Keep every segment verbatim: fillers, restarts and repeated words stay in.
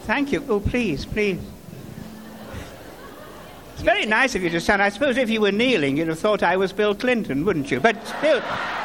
Thank you. Oh, please, please. It's very nice of you to stand. I suppose if you were kneeling, you'd have thought I was Bill Clinton, wouldn't you? But still...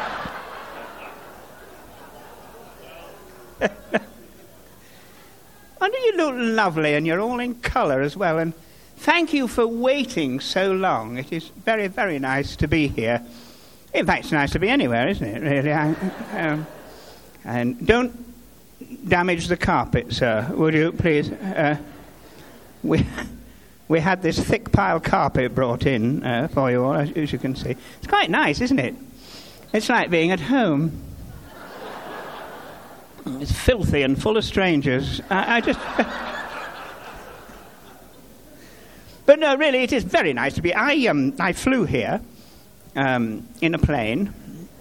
And you look lovely, and you're all in colour as well. And thank you for waiting so long. It is very, very nice to be here. In fact, it's nice to be anywhere, isn't it, really? I, um, and don't damage the carpet, sir, would you, please? Uh, we we had this thick pile carpet brought in uh, for you all, as, as you can see. It's quite nice, isn't it? It's like being at home. It's filthy and full of strangers. I, I just... But no, really, it is very nice to be... I, um, I flew here um, in a plane.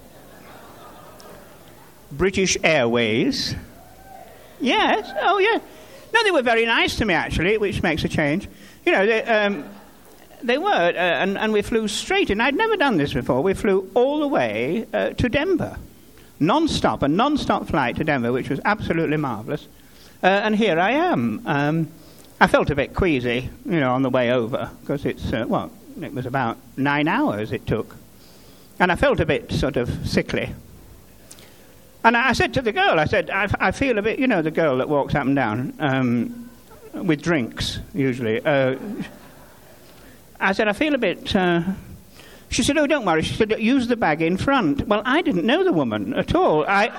British Airways. Yes, oh, yeah. No, they were very nice to me, actually, which makes a change. You know, they, um, they were, uh, and, and we flew straight in. I'd never done this before. We flew all the way uh, to Denver. Non-stop, a non-stop flight to Denver, which was absolutely marvellous. Uh, and here I am. Um, I felt a bit queasy, you know, on the way over, because it's, uh, well, it was about nine hours it took. And I felt a bit sort of sickly. And I, I said to the girl, I said, I, I feel a bit, you know, the girl that walks up and down um, with drinks, usually. Uh, I said, I feel a bit... Uh, She said, oh, don't worry. She said, use the bag in front. Well, I didn't know the woman at all. I...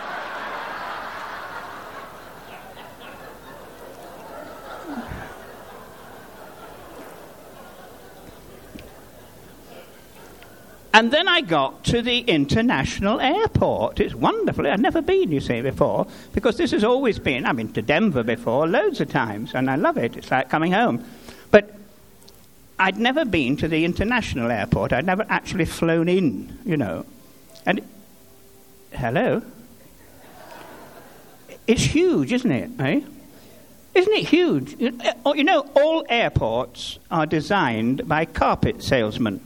And then I got to the international airport. It's wonderful. I'd never been, you see, before, because this has always been... I've been to Denver before loads of times, and I love it. It's like coming home. But... I'd never been to the international airport. I'd never actually flown in, you know. And, hello? It's huge, isn't it, eh? Isn't it huge? You know, all airports are designed by carpet salesmen.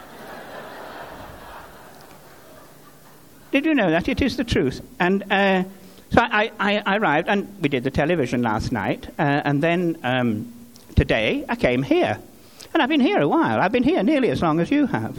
Did you know that? It is the truth. And uh, so I, I, I arrived, and we did the television last night, uh, and then um, today I came here. And I've been here a while. I've been here nearly as long as you have.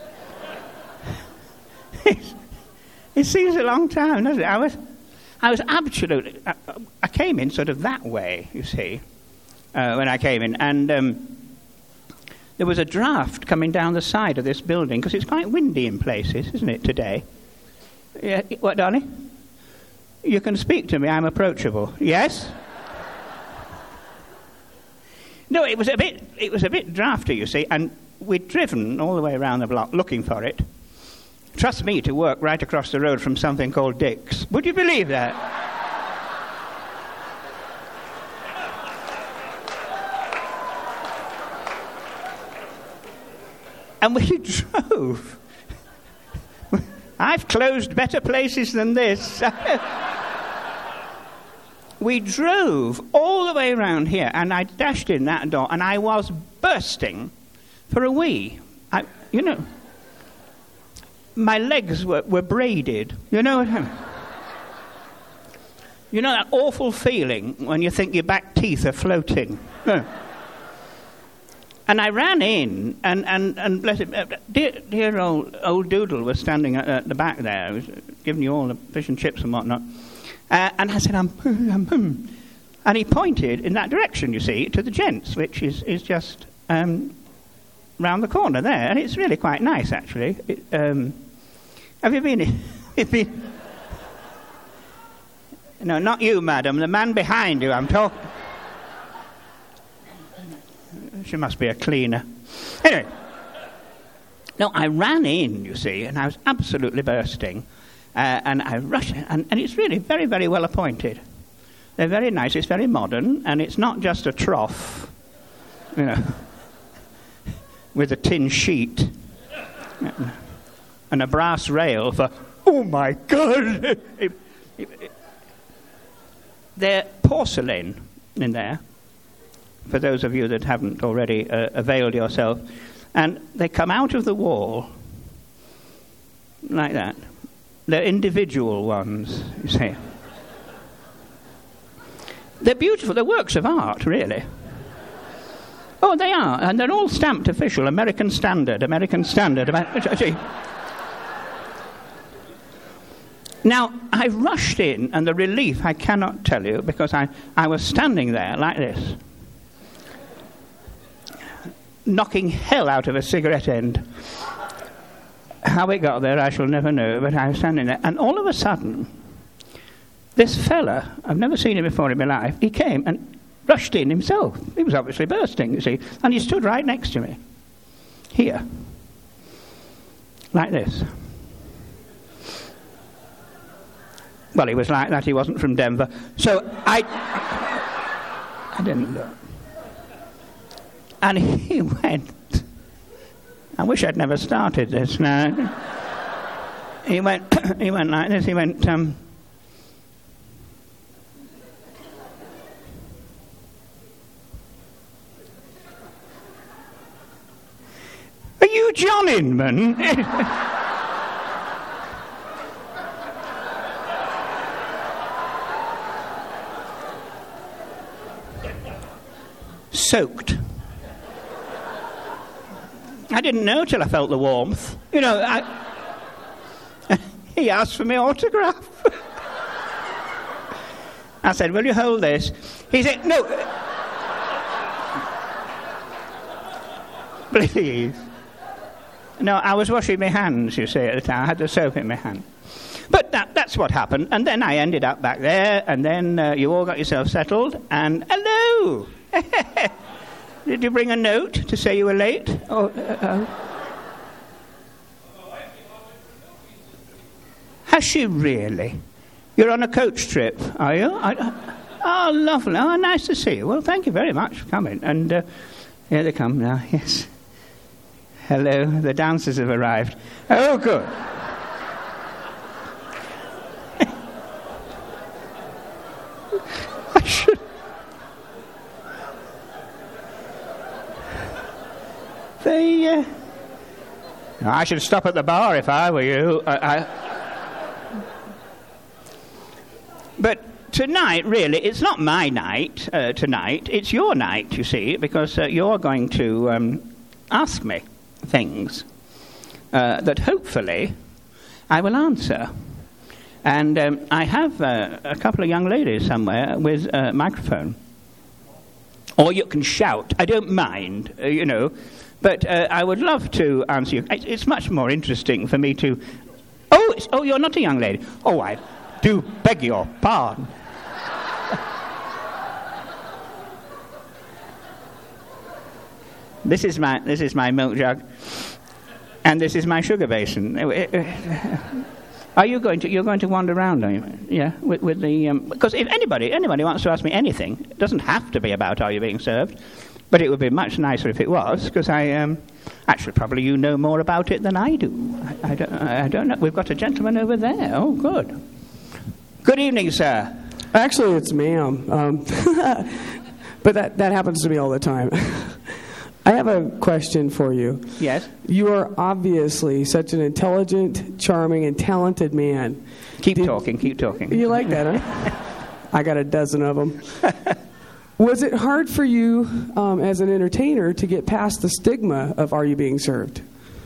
It seems a long time, doesn't it? I was, I was absolutely... I, I came in sort of that way, you see, uh, when I came in. And um, there was a draft coming down the side of this building, because it's quite windy in places, isn't it, today? Yeah, what, darling? You can speak to me. I'm approachable. Yes? No, it was a bit. It was a bit drafty, you see, and we'd driven all the way around the block looking for it. Trust me to work right across the road from something called Dick's. Would you believe that? And we drove. I've closed better places than this. We drove all the way around here, and I dashed in that door, and I was bursting for a wee. I, you know, my legs were, were braided. You know what I mean? You know that awful feeling when you think your back teeth are floating? And I ran in, and, and, and bless it, dear, dear old, old Doodle was standing at, at the back there. He was giving you all the fish and chips and whatnot. Uh, and I said, um, um, um, and he pointed in that direction, you see, to the gents, which is, is just um, round the corner there. And it's really quite nice, actually. It, um, have you been... Have been no, not you, madam. The man behind you, I'm talking... She must be a cleaner. Anyway. No, I ran in, you see, and I was absolutely bursting. Uh, and I rushed, and, and it's really very, very well appointed. They're very nice. It's very modern, and it's not just a trough, you know, with a tin sheet and a brass rail for. Oh my God! it, it, it, they're porcelain in there. For those of you that haven't already uh, availed yourself, and they come out of the wall like that. They're individual ones, you see. They're beautiful. They're works of art, really. Oh, they are. And they're all stamped official. American Standard, American Standard. Now, I rushed in, and the relief I cannot tell you, because I, I was standing there like this, knocking hell out of a cigarette end. How it got there, I shall never know, but I was standing there. And all of a sudden, this fella, I've never seen him before in my life, he came and rushed in himself. He was obviously bursting, you see. And he stood right next to me. Here. Like this. Well, he was like that. He wasn't from Denver. So I... I didn't look. And he went... I wish I'd never started this now. He went... he went like this. He went... Um, Are you John Inman? Soaked. I didn't know till I felt the warmth. You know, I... He asked for my autograph. I said, will you hold this? He said, no. Please. No, I was washing my hands, you see, at the time. I had the soap in my hand. But that, that's what happened. And then I ended up back there, and then uh, you all got yourself settled, and hello! Did you bring a note to say you were late? Oh, uh, uh. Has she really? You're on a coach trip, are you? I, uh, oh, lovely. Oh, nice to see you. Well, thank you very much for coming. And uh, here they come now, yes. Hello, the dancers have arrived. Oh, good. I should... They, uh... I should stop at the bar if I were you. I, I... But tonight, really, it's not my night uh, tonight. It's your night, you see, because uh, you're going to um, ask me things uh, that hopefully I will answer. And um, I have uh, a couple of young ladies somewhere with a microphone. Or you can shout. I don't mind, uh, you know. But uh, I would love to answer you. It's, it's much more interesting for me to... Oh, it's, oh, you're not a young lady. Oh, I do beg your pardon. This is my this is my milk jug, and this is my sugar basin. Are you going to you're going to wander around? Are you? Yeah, with, with the um, because if anybody anybody wants to ask me anything, it doesn't have to be about Are You Being Served, but it would be much nicer if it was, because I um, actually probably you know more about it than I do. I, I don't I don't know. We've got a gentleman over there. Oh, good. Good evening, sir. Actually, it's ma'am, um, but that that happens to me all the time. I have a question for you. Yes? You are obviously such an intelligent, charming, and talented man. Keep Did, talking, keep talking. You like that, huh? I got a dozen of them. Was it hard for you um, as an entertainer to get past the stigma of Are You Being Served?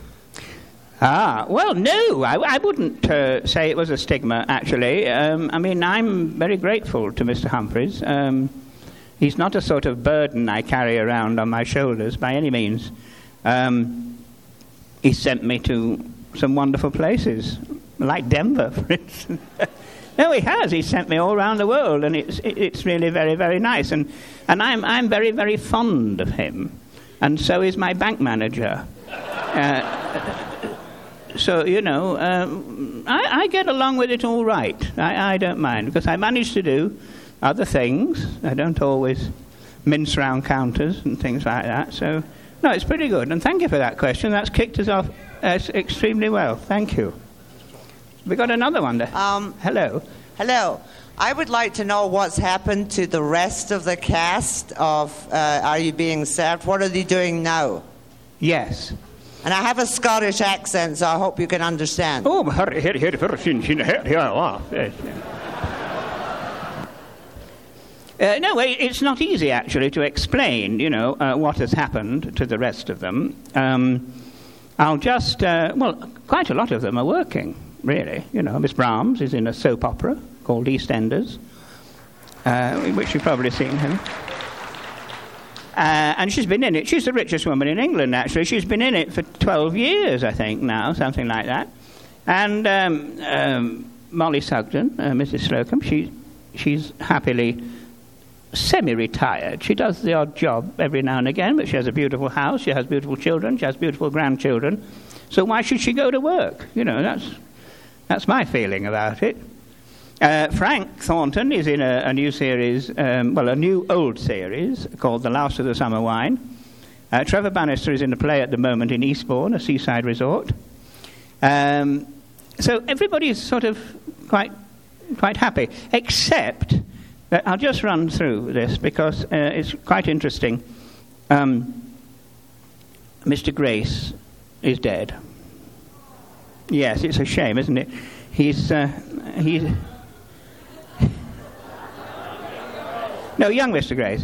Ah, well, no, I, I wouldn't uh, say it was a stigma, actually. Um, I mean, I'm very grateful to Mister Humphreys. Um, he's not a sort of burden I carry around on my shoulders by any means. Um, he sent me to some wonderful places, like Denver, for instance. No, he has. He sent me all around the world, and it's it's really very, very nice. And and I'm I'm very, very fond of him, and so is my bank manager. Uh, So, you know, um, I, I get along with it all right. I, I don't mind, because I manage to do other things. I don't always mince round counters and things like that. So, no, it's pretty good. And thank you for that question. That's kicked us off uh, extremely well. Thank you. We got another one there. Um, hello. Hello. I would like to know what's happened to the rest of the cast of uh, Are You Being Served? What are they doing now? Yes. And I have a Scottish accent, so I hope you can understand. Oh, here, here, here, here, here, here. Uh, Uh, no, it- it's not easy, actually, to explain, you know, uh, what has happened to the rest of them. Um, I'll just, uh, well, quite a lot of them are working, really. You know, Miss Brahms is in a soap opera called EastEnders, uh, which you've probably seen, haven't you? Uh, and she's been in it. She's the richest woman in England, actually. She's been in it for twelve years, I think, now, something like that. And um, um, Molly Sugden, uh, Missus Slocum, she, she's happily semi-retired. She does the odd job every now and again, but she has a beautiful house, she has beautiful children, she has beautiful grandchildren. So why should she go to work? You know, that's, that's my feeling about it. Uh, Frank Thornton is in a, a new series, um, well, a new old series called The Last of the Summer Wine. Uh, Trevor Bannister is in a play at the moment in Eastbourne, a seaside resort. Um, so everybody is sort of quite, quite happy, except that I'll just run through this because uh, it's quite interesting. Um, Mister Grace is dead. Yes, it's a shame, isn't it? He's uh, he's. No, young Mister Grace.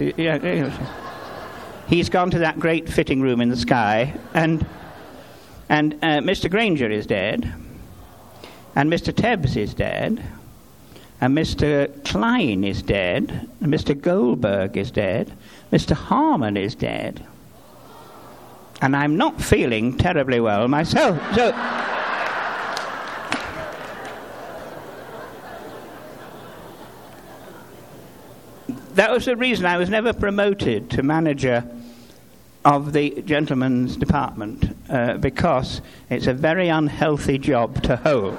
He's gone to that great fitting room in the sky, and and uh, Mister Granger is dead, and Mister Tebbs is dead, and Mister Klein is dead, and Mister Goldberg is dead, Mister Harmon is dead, and I'm not feeling terribly well myself. So. That was the reason I was never promoted to manager of the gentleman's department, uh, because it's a very unhealthy job to hold.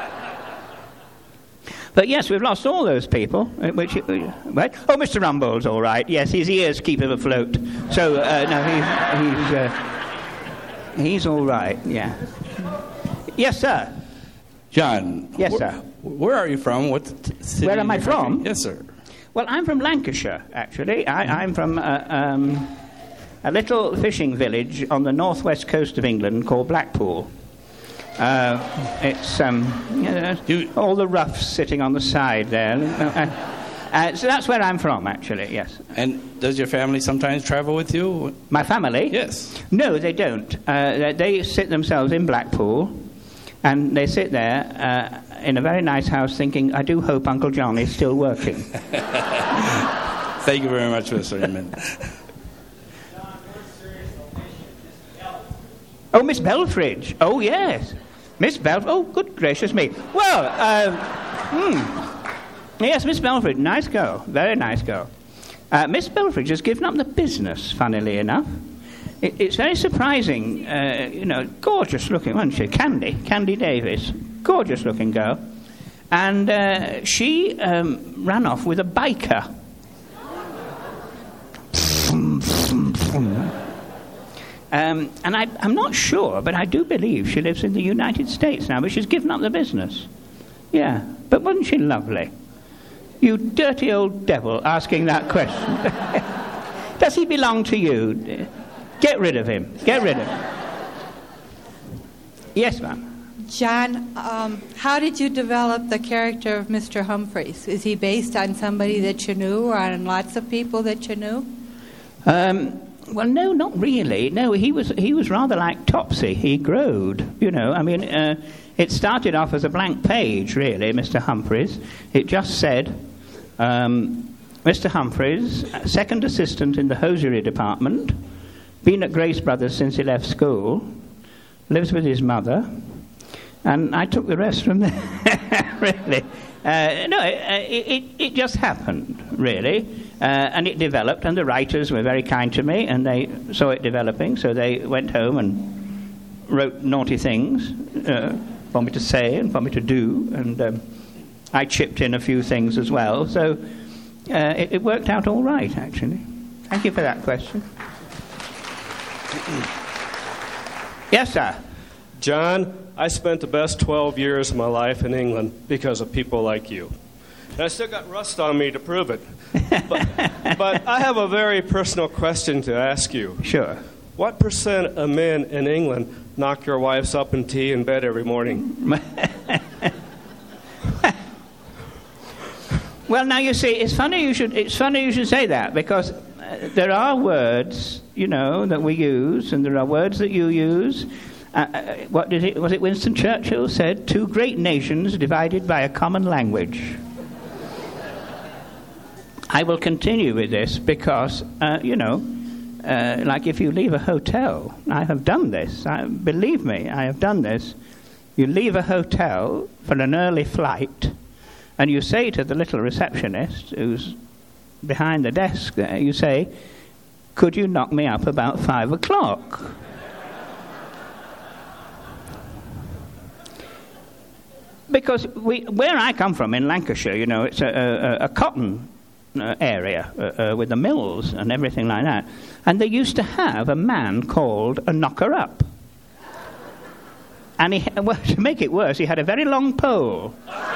But yes, we've lost all those people. Which, right? Oh, Mister Rumbold's all right. Yes, his ears keep him afloat. So uh, no, he's he's, uh, he's all right. Yeah. Yes, sir. John. Yes, wh- sir. Where are you from? What t- city? Where am I from? Yes, sir. Well, I'm from Lancashire, actually. I, I'm from uh, um, a little fishing village on the northwest coast of England called Blackpool. Uh, it's um, you know, You- all the roughs sitting on the side there. Uh, uh, so that's where I'm from, actually, yes. And does your family sometimes travel with you? My family? Yes. No, they don't. Uh, they, they sit themselves in Blackpool, and they sit there uh, in a very nice house thinking, I do hope Uncle John is still working. Thank you very much, Mister Inman. Oh, Miss Belfridge. Oh, yes. Miss Belfridge. Oh, good gracious me. Well, um, hmm. Yes, Miss Belfridge. Nice girl. Very nice girl. Uh, Miss Belfridge has given up the business, funnily enough. It, it's very surprising. Uh, you know, gorgeous looking, wasn't she? Candy. Candy Davis. Gorgeous looking girl. And uh, she um, ran off with a biker. Um, and I, I'm not sure, but I do believe she lives in the United States now, but she's given up the business. Yeah, but wasn't she lovely? You dirty old devil asking that question. Does he belong to you? Get rid of him. Get rid of him. Yes, ma'am. John, um, how did you develop the character of Mister Humphreys? Is he based on somebody that you knew or on lots of people that you knew? Um, well, no, not really. No, he was he was rather like Topsy. He growed, you know. I mean, uh, it started off as a blank page, really, Mister Humphreys. It just said, um, Mister Humphreys, second assistant in the hosiery department, been at Grace Brothers since he left school, lives with his mother, and I took the rest from there, really. Uh, no, it, it, it just happened, really. Uh, and it developed, and the writers were very kind to me, and they saw it developing, so they went home and wrote naughty things uh, for me to say and for me to do, and um, I chipped in a few things as well. So uh, it, it worked out all right, actually. Thank you for that question. Yes, sir. John, I spent the best twelve years of my life in England because of people like you. And I still got rust on me to prove it. But, but I have a very personal question to ask you. Sure. What percent of men in England knock your wives up in tea in bed every morning? Well, now you see, it's funny you should. It's funny you should say that, because uh, there are words, you know, that we use, and there are words that you use. Uh, uh, what did it? Was it Winston Churchill said? Two great nations divided by a common language. I will continue with this because, uh, you know, uh, like if you leave a hotel, I have done this. I, believe me, I have done this. You leave a hotel for an early flight, and you say to the little receptionist who's behind the desk there, you say, "Could you knock me up about five o'clock?" Because we, where I come from in Lancashire, you know, it's a, a, a cotton uh, area uh, uh, with the mills and everything like that. And they used to have a man called a knocker-up. And he, well, to make it worse, he had a very long pole.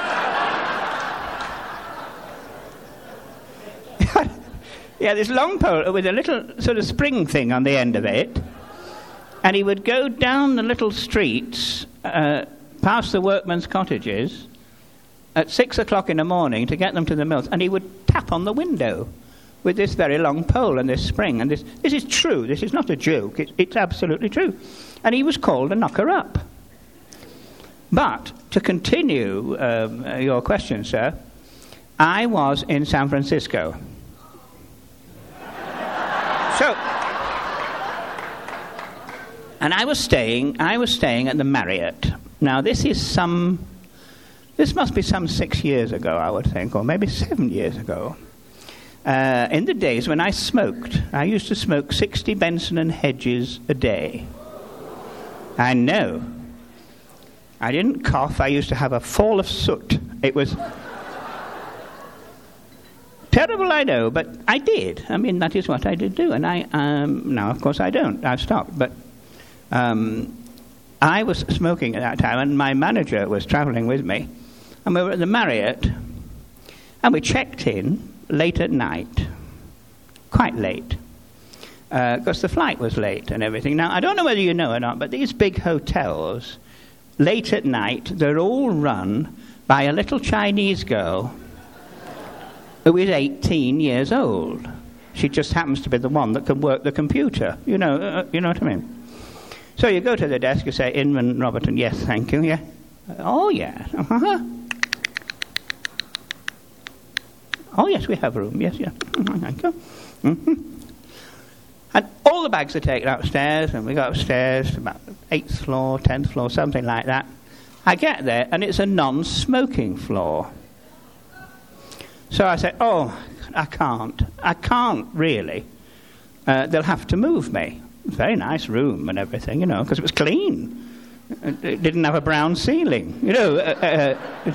Yeah, this long pole with a little sort of spring thing on the end of it. And he would go down the little streets, uh, past the workmen's cottages, at six o'clock in the morning to get them to the mills. And he would tap on the window with this very long pole and this spring. And this, this is true. This is not a joke. It, it's absolutely true. And he was called a knocker-up. But to continue um, your question, sir, I was in San Francisco. So, and I was staying. I was staying at the Marriott. Now, this is some. This must be some six years ago, I would think, or maybe seven years ago. Uh, in the days when I smoked, I used to smoke sixty Benson and Hedges a day. I know. I didn't cough. I used to have a fall of soot. It was terrible, I know, but I did. I mean, that is what I did do. And I, um, now, of course, I don't. I've stopped. But um, I was smoking at that time, and my manager was traveling with me. And we were at the Marriott, and we checked in late at night, quite late, because uh, the flight was late and everything. Now, I don't know whether you know or not, but these big hotels, late at night, they're all run by a little Chinese girl who is eighteen years old. She just happens to be the one that can work the computer. You know, uh, you know what I mean? So you go to the desk, you say, Inman Robertson, yes, thank you, yeah. Oh, yeah. Uh-huh. Oh, yes, we have room, yes, yes. Mm-hmm, thank you. Mm-hmm. And all the bags are taken upstairs, and we go upstairs to about eighth floor, tenth floor, something like that. I get there, and it's a non-smoking floor. So I said, oh, I can't. I can't, really. Uh, they'll have to move me. Very nice room and everything, you know, because it was clean. It didn't have a brown ceiling, you know. Uh, uh,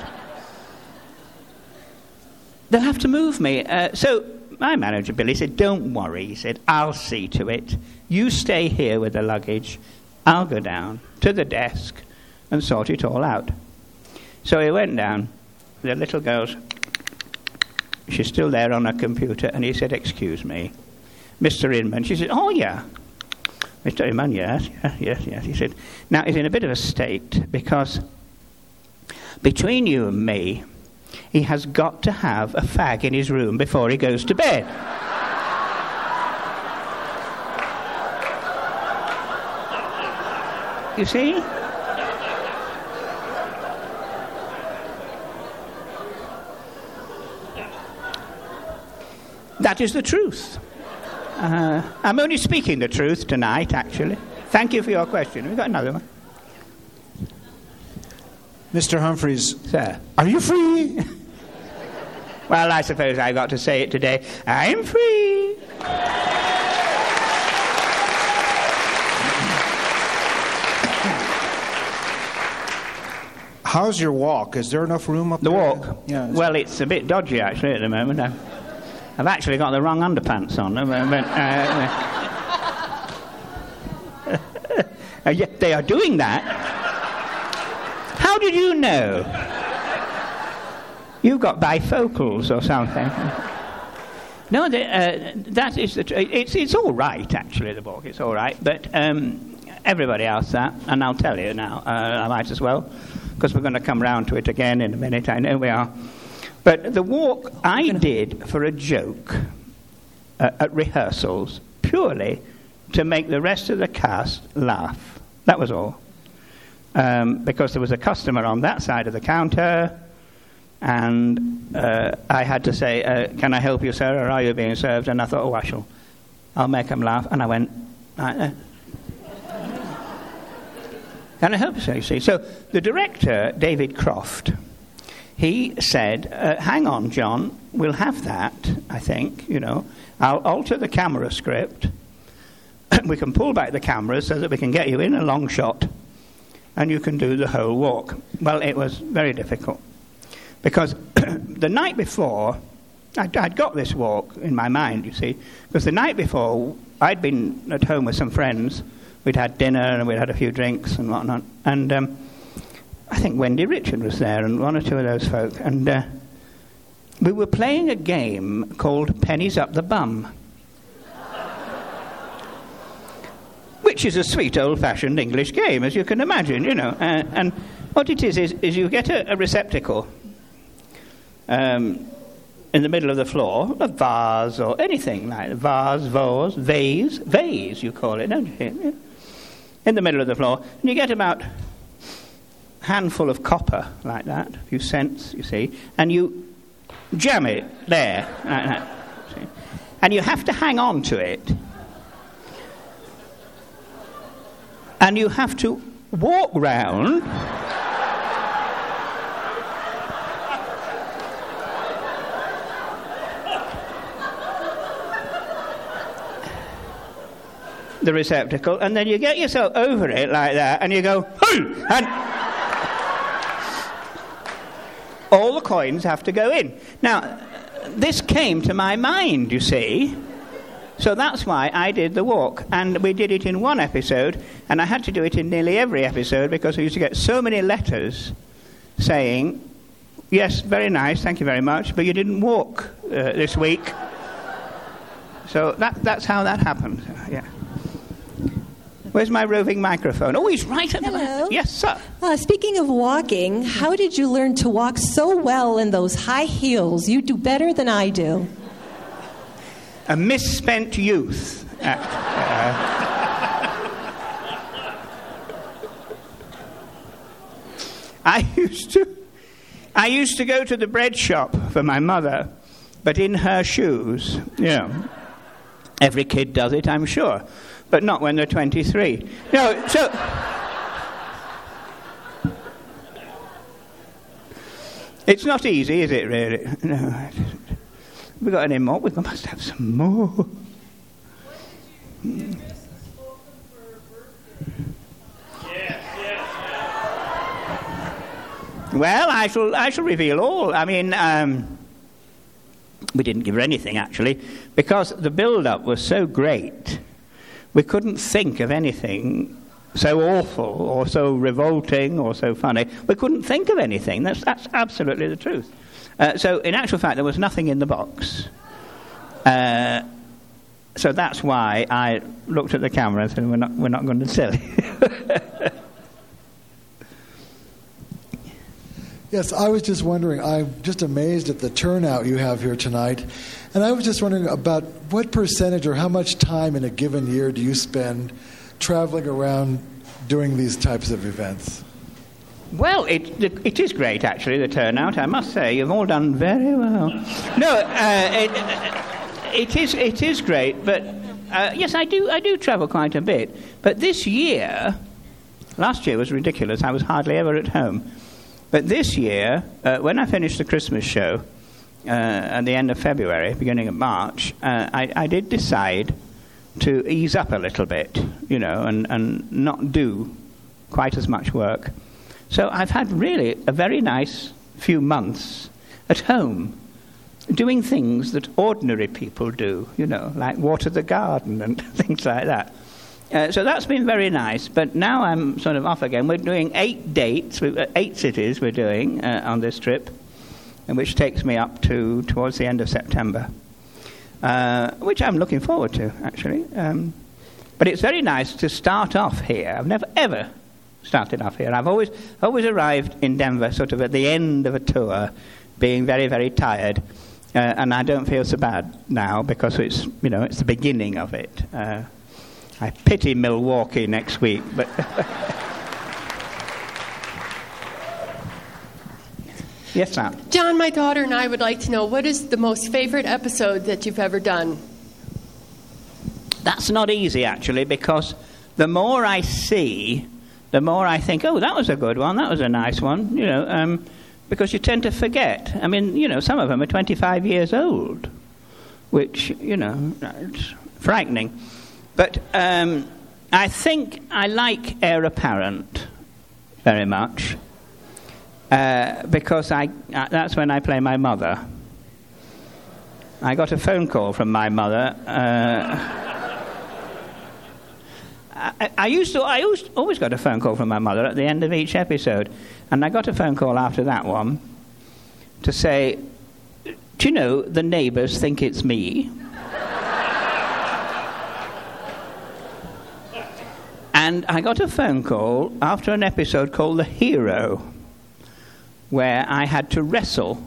they'll have to move me. Uh, so my manager, Billy, said, don't worry. He said, I'll see to it. You stay here with the luggage. I'll go down to the desk and sort it all out. So he went down. The little girl's... She's still there on her computer, and he said, excuse me, Mister Inman. She said, oh, yeah. Mister Inman, yes, yes, yes, yes. He said, now, he's in a bit of a state, because between you and me, he has got to have a fag in his room before he goes to bed. You see? That is the truth. Uh, I'm only speaking the truth tonight, actually. Thank you for your question. We've got another one. Mister Humphreys. Sir. Are you free? Well, I suppose I got to say it today. I'm free. How's your walk? Is there enough room up the there? The walk? Yeah. Well, it's a bit dodgy, actually, at the moment. I've, I've actually got the wrong underpants on. But, uh, uh, yeah, they are doing that. How did you know? You've got bifocals or something. No, the, uh, that is the. Tr- it's it's all right, actually. The walk, it's all right. But um, everybody asks that, and I'll tell you now. Uh, I might as well, because we're going to come round to it again in a minute. I know we are. But the walk I did for a joke uh, at rehearsals, purely to make the rest of the cast laugh. That was all. Um, because there was a customer on that side of the counter, and uh, I had to say, uh, can I help you, sir, or are you being served? And I thought, oh, I shall. I'll make him laugh. And I went, uh, can I help you, sir? You see. So the director, David Croft, he said, uh, hang on, John, we'll have that, I think, you know. I'll alter the camera script. We can pull back the camera so that we can get you in a long shot, and you can do the whole walk. Well, it was very difficult, because the night before, I'd, I'd got this walk in my mind, you see, because the night before, I'd been at home with some friends. We'd had dinner, and we'd had a few drinks and whatnot, and um, I think Wendy Richard was there, and one or two of those folk, and uh, we were playing a game called Pennies Up the Bum, which is a sweet old-fashioned English game, as you can imagine, you know. Uh, and what it is, is, is you get a, a receptacle um, in the middle of the floor, a vase or anything like that. Vase, vase, vase, vase, you call it, don't you? In the middle of the floor. And you get about a handful of copper like that, a few cents, you see, and you jam it there, like that. See? And you have to hang on to it. And you have to walk round the receptacle, and then you get yourself over it like that, and you go, hoo! And all the coins have to go in. Now, this came to my mind, you see. So that's why I did the walk, and we did it in one episode, and I had to do it in nearly every episode because I used to get so many letters saying, yes, very nice, thank you very much, but you didn't walk uh, this week. So that, that's how that happened. Yeah. Where's my roving microphone? Oh, he's right at the Hello. back. Yes, sir. Uh, speaking of walking, how did you learn to walk so well in those high heels? You do better than I do. A misspent youth. Uh, uh, I used to, I used to go to the bread shop for my mother, but in her shoes. You know, every kid does it, I'm sure, but not when they're twenty-three. No, so. It's not easy, is it? Really? No. We've got any more? We must have some more. Mm. Well, I shall I shall reveal all. I mean, um, we didn't give her anything, actually, because the build-up was so great. We couldn't think of anything so awful or so revolting or so funny. We couldn't think of anything. That's, that's absolutely the truth. Uh, so, in actual fact, there was nothing in the box. Uh, so that's why I looked at the camera and said, we're not, we're not going to tell you. Yes, I was just wondering, I'm just amazed at the turnout you have here tonight. And I was just wondering about what percentage or how much time in a given year do you spend traveling around doing these types of events? Well, it it is great, actually, the turnout, I must say. You've all done very well. No, uh, it, it is it is great, but uh, yes, I do I do travel quite a bit. But this year, last year was ridiculous. I was hardly ever at home. But this year, uh, when I finished the Christmas show uh, at the end of February, beginning of March, uh, I, I did decide to ease up a little bit, you know, and, and not do quite as much work. So I've had really a very nice few months at home doing things that ordinary people do, you know, like water the garden and things like that. Uh, so that's been very nice, but now I'm sort of off again. We're doing eight dates, uh, eight cities we're doing uh, on this trip, and which takes me up to towards the end of September, uh, which I'm looking forward to, actually. Um, but it's very nice to start off here. I've never, ever started off here. I've always always arrived in Denver sort of at the end of a tour, being very, very tired. Uh, and I don't feel so bad now because it's, you know, it's the beginning of it. Uh, I pity Milwaukee next week, but... Yes, Sam? John, my daughter and I would like to know, what is the most favorite episode that you've ever done? That's not easy, actually, because the more I see, the more I think, oh, that was a good one, that was a nice one, you know, um, because you tend to forget. I mean, you know, some of them are twenty-five years old, which, you know, it's frightening. But um, I think I like Heir Apparent very much, uh, because I uh, that's when I play my mother. I got a phone call from my mother. Uh, I, I used to. I used, always got a phone call from my mother at the end of each episode, and I got a phone call after that one to say, "Do you know the neighbours think it's me?" And I got a phone call after an episode called The Hero, where I had to wrestle.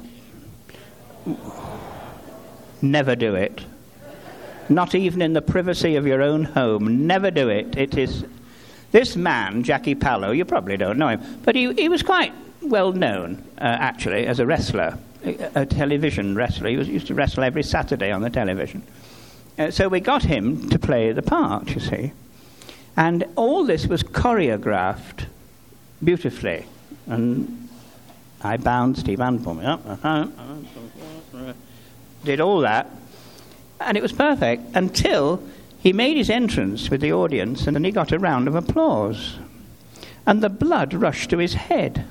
Never do it. Not even in the privacy of your own home. Never do it. It is... This man, Jackie Pallow, you probably don't know him, but he, he was quite well known, uh, actually, as a wrestler, a, a television wrestler. He was, used to wrestle every Saturday on the television. Uh, so we got him to play the part, you see. And all this was choreographed beautifully. And I bound Steve Ann up, did all that, and it was perfect until he made his entrance with the audience, and then he got a round of applause. And the blood rushed to his head.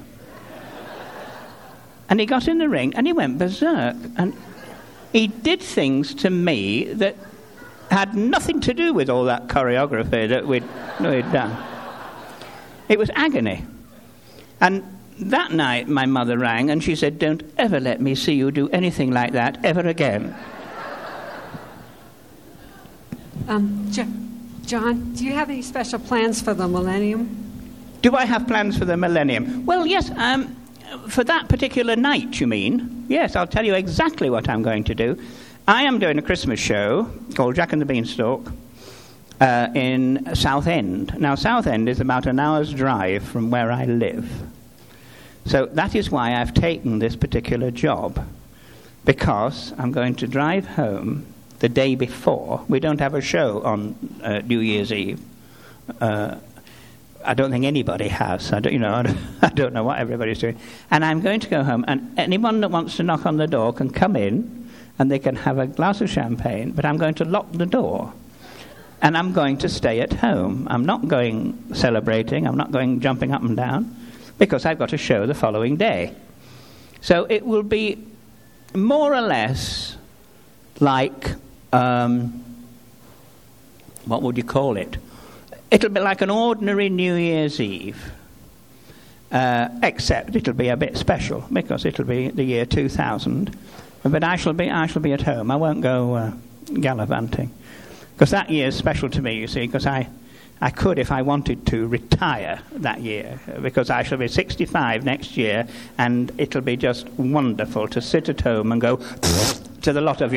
And he got in the ring, and he went berserk. And he did things to me that had nothing to do with all that choreography that we'd, we'd done. It was agony. And that night my mother rang and she said, "Don't ever let me see you do anything like that ever again." Um, Jo- John, do you have any special plans for the millennium? Do I have plans for the millennium? Well, yes, um, for that particular night, you mean? Yes, I'll tell you exactly what I'm going to do. I am doing a Christmas show called Jack and the Beanstalk uh, in Southend. Now, Southend is about an hour's drive from where I live. So that is why I've taken this particular job, because I'm going to drive home the day before. We don't have a show on uh, New Year's Eve. Uh, I don't think anybody has. I don't, you know, I don't, I don't know what everybody's doing. And I'm going to go home, and anyone that wants to knock on the door can come in, and they can have a glass of champagne, but I'm going to lock the door. And I'm going to stay at home. I'm not going celebrating. I'm not going jumping up and down, because I've got a show the following day. So it will be more or less like, um, what would you call it? It'll be like an ordinary New Year's Eve, uh, except it'll be a bit special, because it'll be the year two thousand. But I shall be I shall be at home. I won't go uh, gallivanting, because that year is special to me, you see, because I, I could, if I wanted to, retire that year, because I shall be sixty-five next year, and it'll be just wonderful to sit at home and go to the lot of you.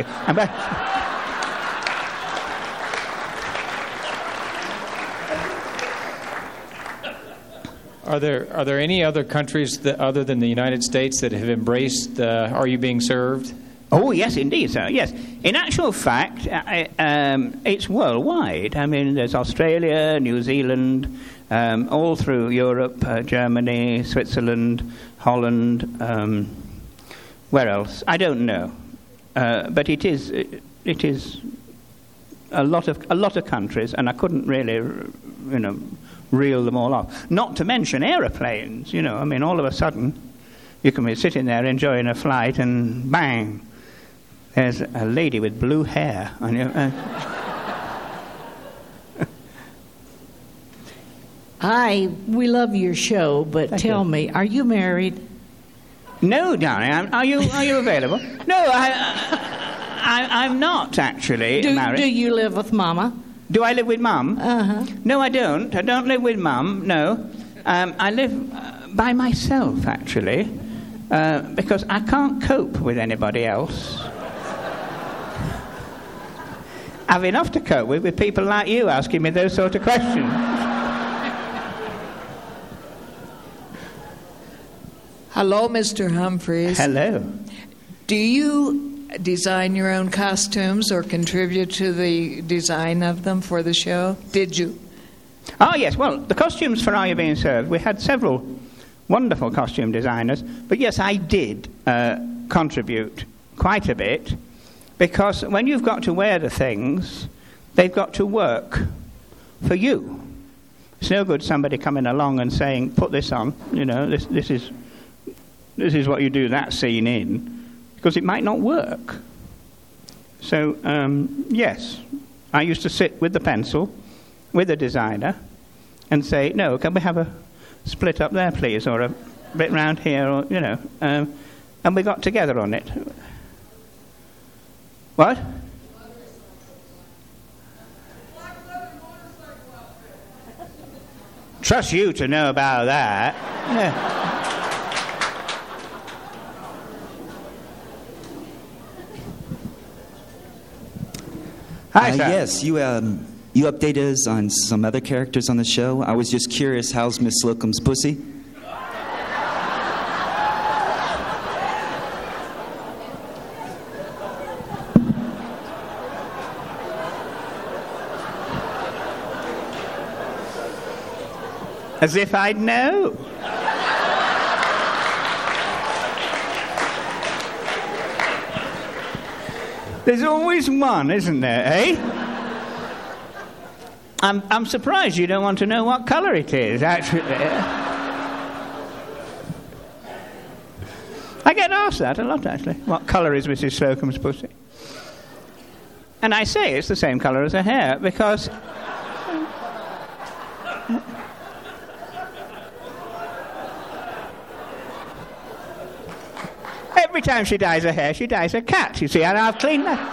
Are there are there any other countries that, other than the United States, that have embraced uh, Are You Being Served? Oh, yes, indeed, sir, yes. In actual fact, I, um, it's worldwide. I mean, there's Australia, New Zealand, um, all through Europe, uh, Germany, Switzerland, Holland, um, where else? I don't know. Uh, but it is it, it is a lot of a lot of countries, and I couldn't really, you know, reel them all off. Not to mention aeroplanes, you know. I mean, all of a sudden, you can be sitting there enjoying a flight, and bang, there's a lady with blue hair on you. Uh, I we love your show, but Thank tell you. me, are you married? No, darling. I'm, are you are you available? No, I, I I'm not actually Do, married. do you live with Mama? Do I live with Mum? Uh-huh. No, I don't. I don't live with Mum, no. Um, I live uh, by myself, actually. uh, because I can't cope with anybody else. I've enough to cope with with people like you asking me those sort of questions. Hello, Mister Humphreys. Hello. Do you design your own costumes or contribute to the design of them for the show? Did you? Oh, yes. Well, the costumes for Are You Being Served, we had several wonderful costume designers. But yes, I did uh, contribute quite a bit, because when you've got to wear the things, they've got to work for you. It's no good somebody coming along and saying, put this on, you know, this, this is this is what you do that scene in, because it might not work. So, um, yes, I used to sit with the pencil, with the designer, and say, no, can we have a split up there, please, or a bit round here, or, you know, um, and we got together on it. What? Trust you to know about that. Yeah. Hi, uh, sir. yes, you um, you updated us on some other characters on the show. I was just curious, how's Miss Slocum's pussy? As if I'd know. There's always one, isn't there, eh? I'm, I'm surprised you don't want to know what colour it is, actually. I get asked that a lot, actually. What colour is Missus Slocum's pussy? And I say it's the same colour as her hair, because... Every time she dyes her hair, she dyes her cat, you see, and I've cleaned that.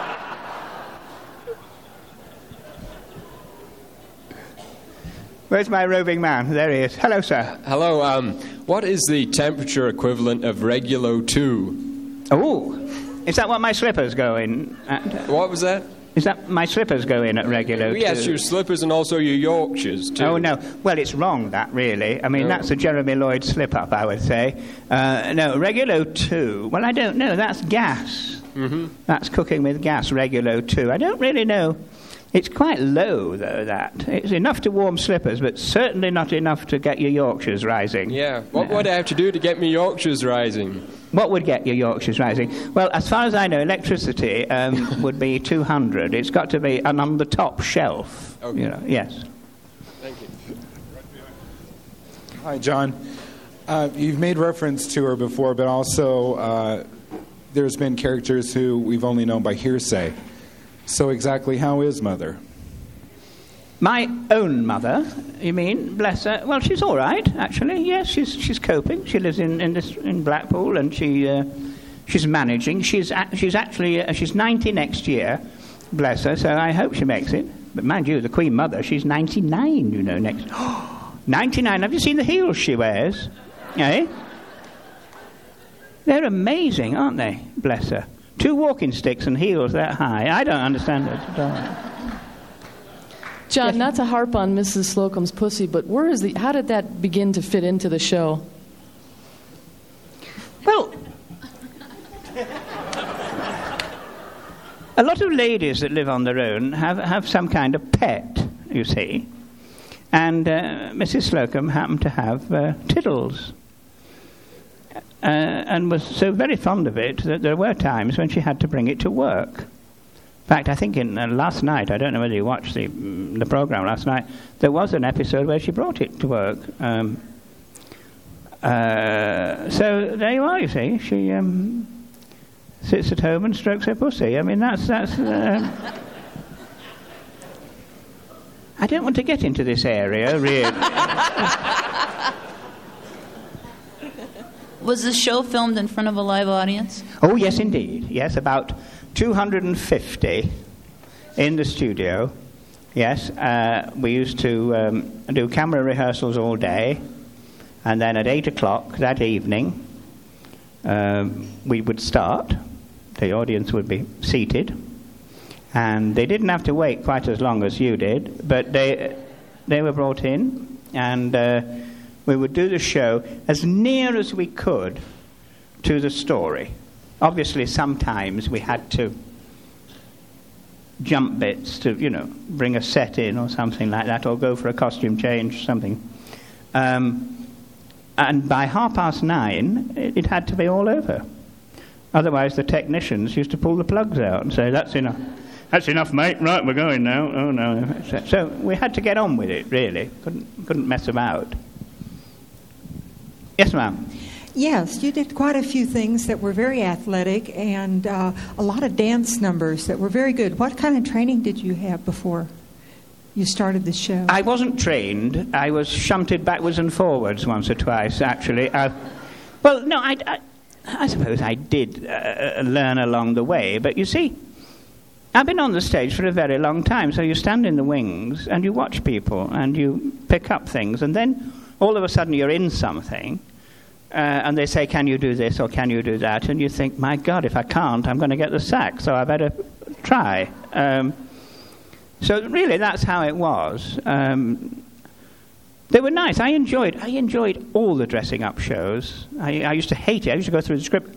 Where's my roving man? There he is. Hello, sir. Hello. Um, what is the temperature equivalent of Regulo two? Oh, is that what my slippers go in at? What was that? Is that my slippers go in at Regulo two? Yes, your slippers and also your Yorkshires, too. Oh, no. Well, it's wrong, that, really. I mean, No. that's a Jeremy Lloyd slip-up, I would say. Uh, no, Regulo two, well, I don't know. That's gas. Mm-hmm. That's cooking with gas, Regulo two. I don't really know. It's quite low, though, that. It's enough to warm slippers, but certainly not enough to get your Yorkshires rising. Yeah. What No. would I have to do to get me Yorkshires rising? What would get your Yorkshires rising? Well, as far as I know, electricity um, would be two hundred. It's got to be and on the top shelf. Okay. You know, yes. Thank you. Hi, John. Uh, you've made reference to her before, but also uh, there's been characters who we've only known by hearsay. So exactly how is Mother? My own mother, you mean? Bless her. Well, she's all right, actually. Yes, she's she's coping. She lives in in, this, in Blackpool, and she uh, she's managing. She's a, she's actually uh, she's ninety next year. Bless her. So I hope she makes it. But mind you, the Queen Mother, she's ninety-nine. You know, next ninety-nine. Have you seen the heels she wears? Eh? They're amazing, aren't they? Bless her. Two walking sticks and heels that high. I don't understand it at all. John, not to harp on Missus Slocum's pussy, but where is the? How did that begin to fit into the show? Well, a lot of ladies that live on their own have, have some kind of pet, you see. And uh, Missus Slocum happened to have uh, Tiddles. Uh, and was so very fond of it that there were times when she had to bring it to work. In fact, I think in uh, last night, I don't know whether you watched the the program last night, there was an episode where she brought it to work. Um, uh, so there you are, you see. She um, sits at home and strokes her pussy. I mean, that's... that's uh, I don't want to get into this area, really. Was the show filmed in front of a live audience? Oh, yes, indeed. Yes, about two hundred fifty in the studio. Yes, uh, we used to um, do camera rehearsals all day, and then at eight o'clock that evening, um, we would start. The audience would be seated, and they didn't have to wait quite as long as you did, but they they were brought in, and uh, we would do the show as near as we could to the story. Obviously, sometimes we had to jump bits to, you know, bring a set in or something like that, or go for a costume change, something. Um, and by half past nine, it, it had to be all over. Otherwise, the technicians used to pull the plugs out and say, that's enough. That's enough, mate. Right, we're going now. Oh, no. So, so we had to get on with it, really. Couldn't, couldn't mess about. Yes, ma'am. Yes, you did quite a few things that were very athletic and uh, a lot of dance numbers that were very good. What kind of training did you have before you started the show? I wasn't trained. I was shunted backwards and forwards once or twice, actually. Uh, well, no, I, I, I suppose I did uh, learn along the way. But you see, I've been on the stage for a very long time, so you stand in the wings and you watch people and you pick up things, and then all of a sudden you're in something. Uh, and they say, can you do this or can you do that? And you think, my God, if I can't, I'm going to get the sack, so I better try. Um, so really, that's how it was. Um, they were nice. I enjoyed I enjoyed all the dressing-up shows. I, I used to hate it. I used to go through the script.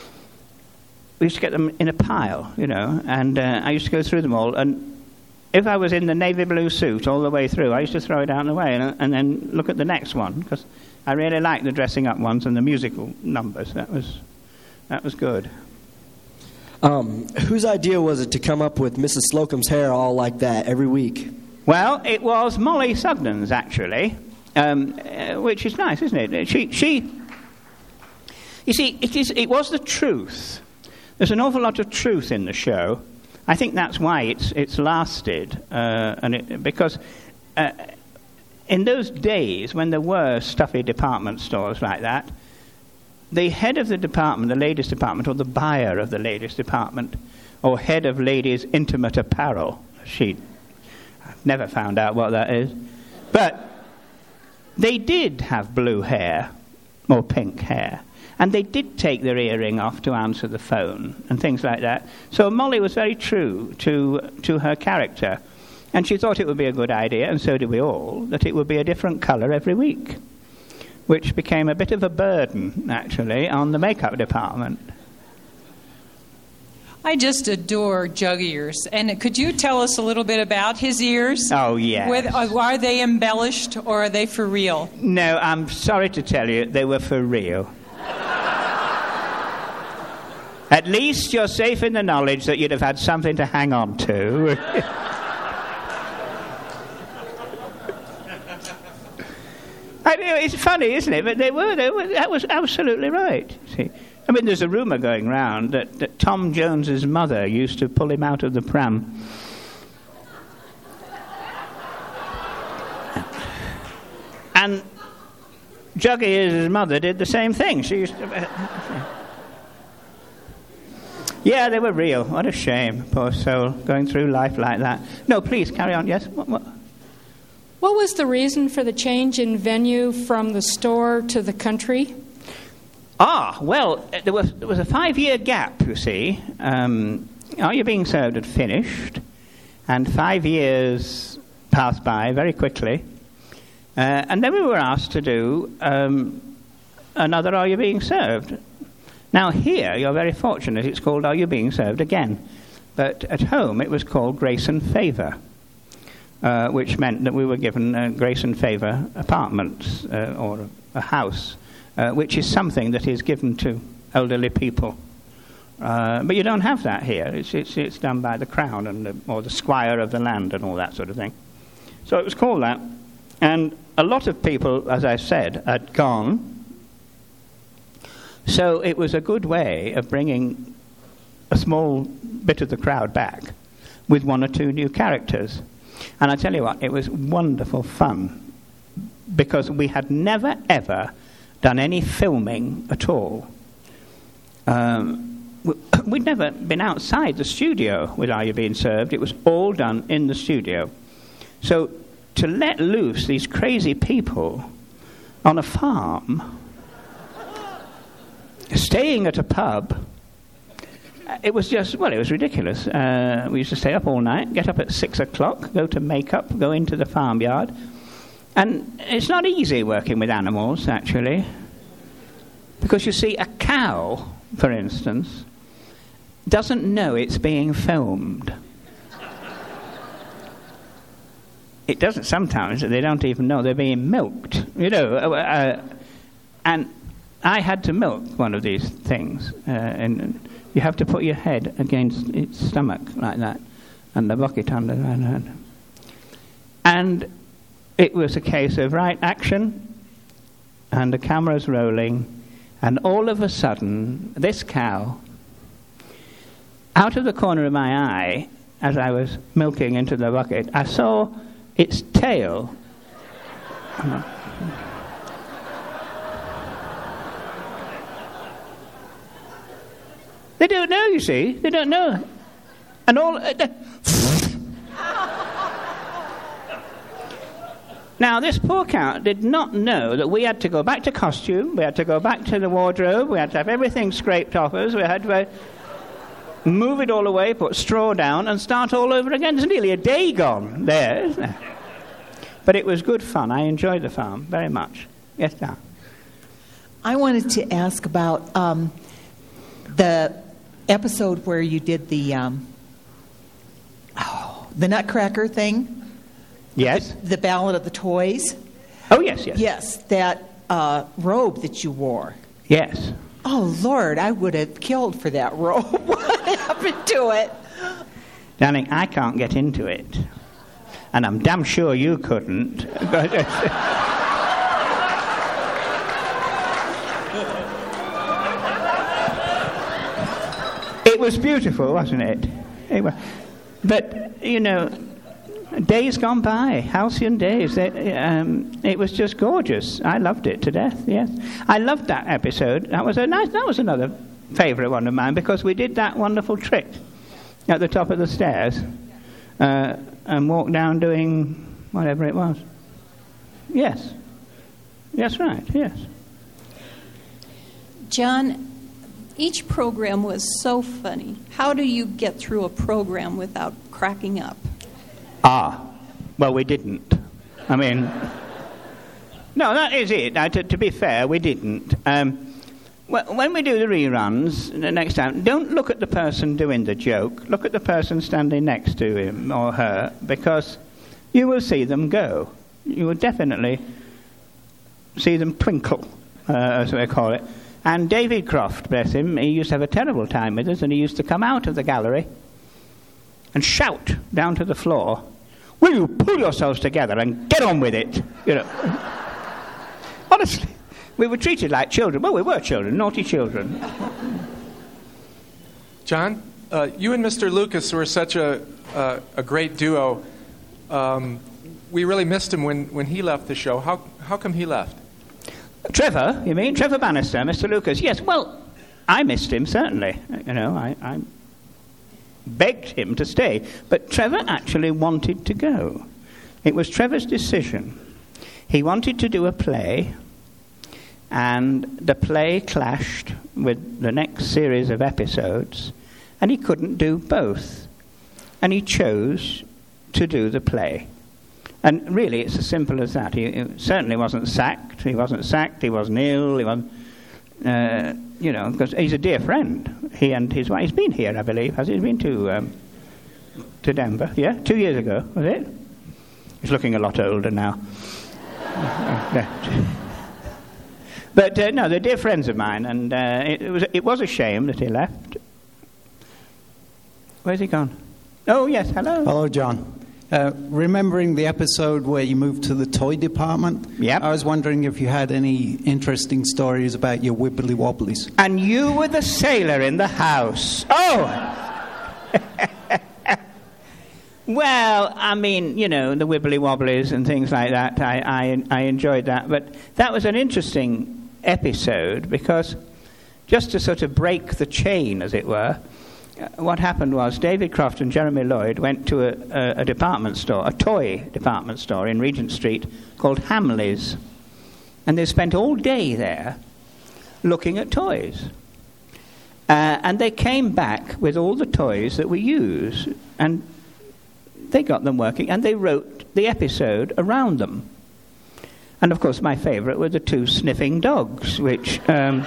We used to get them in a pile, you know, and uh, I used to go through them all. And if I was in the navy blue suit all the way through, I used to throw it out of the way and, and then look at the next one, because I really liked the dressing up ones and the musical numbers. That was that was good. Um, whose idea was it to come up with Missus Slocum's hair all like that every week? Well, it was Molly Sugden's, actually, um, uh, which is nice, isn't it? She, she, you see, it is. It was the truth. There's an awful lot of truth in the show. I think that's why it's it's lasted, uh, and it, because. Uh, In those days, when there were stuffy department stores like that, the head of the department, the ladies' department, or the buyer of the ladies' department, or head of ladies' intimate apparel, she, I've never found out what that is, but they did have blue hair, or pink hair, and they did take their earring off to answer the phone, and things like that. So Molly was very true to to her character. And she thought it would be a good idea, and so did we all, that it would be a different colour every week, which became a bit of a burden, actually, on the makeup department. I just adore Jug Ears. And could you tell us a little bit about his ears? Oh, yes. With, uh, are they embellished, or are they for real? No, I'm sorry to tell you, they were for real. At least you're safe in the knowledge that you'd have had something to hang on to. I mean, it's funny, isn't it? But they were, they were. That was absolutely right. See, I mean, there's a rumour going round that, that Tom Jones's mother used to pull him out of the pram. And Juggy, his mother, did the same thing. She used to. Uh, yeah, they were real. What a shame, poor soul, going through life like that. No, please carry on. Yes. What? what? What was the reason for the change in venue from the store to the country? Ah, well, there was there was a five-year gap, you see. Um, Are You Being Served had finished, and five years passed by very quickly. Uh, and then we were asked to do um, another Are You Being Served? Now here, you're very fortunate, it's called Are You Being Served Again? But at home, it was called Grace and Favour. Uh, which meant that we were given uh, Grace and Favour apartments uh, or a house, uh, which is something that is given to elderly people. Uh, but you don't have that here. It's, it's, it's done by the Crown and the, or the squire of the land and all that sort of thing. So it was called that. And a lot of people, as I said, had gone. So it was a good way of bringing a small bit of the crowd back with one or two new characters. And I tell you what, it was wonderful fun, because we had never, ever done any filming at all. Um, we'd never been outside the studio with Are You Being Served. It was all done in the studio. So to let loose these crazy people on a farm, staying at a pub, it was just, well, it was ridiculous. Uh, we used to stay up all night, get up at six o'clock, go to makeup, go into the farmyard. And it's not easy working with animals, actually. Because, you see, a cow, for instance, doesn't know it's being filmed. It doesn't sometimes. They don't even know they're being milked, you know. Uh, and I had to milk one of these things. Uh, and you have to put your head against its stomach like that, and the bucket under that. And it was a case of right action, and the camera's rolling, and all of a sudden, this cow, out of the corner of my eye, as I was milking into the bucket, I saw its tail. They don't know, you see. They don't know. And all... Uh, Now, this poor cow did not know that we had to go back to costume, we had to go back to the wardrobe, we had to have everything scraped off us, we had to uh, move it all away, put straw down, and start all over again. There's nearly a day gone there, isn't there? But it was good fun. I enjoyed the farm very much. Yes, Dan. I wanted to ask about um, the episode where you did the um, oh, the Nutcracker thing. Yes. The, the Ballad of the Toys. Oh, yes, yes. Yes, that uh, robe that you wore. Yes. Oh, Lord, I would have killed for that robe. What happened to it? Darling, I can't get into it. And I'm damn sure you couldn't. It was beautiful, wasn't it? It was. But, you know... Days gone by, halcyon days. They, um, it was just gorgeous. I loved it to death. Yes, I loved that episode. That was a nice. That was another favourite one of mine because we did that wonderful trick at the top of the stairs uh, and walked down doing whatever it was. Yes, yes, right. Yes. John, each program was so funny. How do you get through a program without cracking up? Ah, well, we didn't. I mean, no, that is it. Now, to, to be fair, we didn't. Um, when we do the reruns the next time, don't look at the person doing the joke. Look at the person standing next to him or her, because you will see them go. You will definitely see them twinkle, uh, as we call it. And David Croft, bless him, he used to have a terrible time with us, and he used to come out of the gallery and shout down to the floor, "Will you pull yourselves together and get on with it?" You know. Honestly, we were treated like children. Well, we were children, naughty children. John, uh, you and Mister Lucas were such a uh, a great duo. Um, we really missed him when, when he left the show. How how come he left? Trevor, you mean? Trevor Bannister, Mister Lucas. Yes, well, I missed him, certainly. You know, I... I begged him to stay, but Trevor actually wanted to go. It was Trevor's decision. He wanted to do a play, and the play clashed with the next series of episodes, and he couldn't do both. And he chose to do the play. And really, it's as simple as that. He, he certainly wasn't sacked. He wasn't sacked. He wasn't ill. He wasn't... Uh, you know, because he's a dear friend. He and his wife. He's been here, I believe. Has he been to um, to Denver? Yeah, two years ago, was it? He's looking a lot older now. But uh, no, they're dear friends of mine, and uh, it, it was it was a shame that he left. Where's he gone? Oh yes, hello. Hello, John. Uh, remembering the episode where you moved to the toy department, yep. I was wondering if you had any interesting stories about your wibbly wobblies. And you were the sailor in the house. Oh! Well, I mean, you know, the wibbly wobblies and things like that, I, I, I enjoyed that. But that was an interesting episode because just to sort of break the chain, as it were, what happened was David Croft and Jeremy Lloyd went to a, a, a department store, a toy department store in Regent Street called Hamleys. And they spent all day there looking at toys. Uh, and they came back with all the toys that we use, and they got them working, and they wrote the episode around them. And, of course, my favourite were the two sniffing dogs, which um,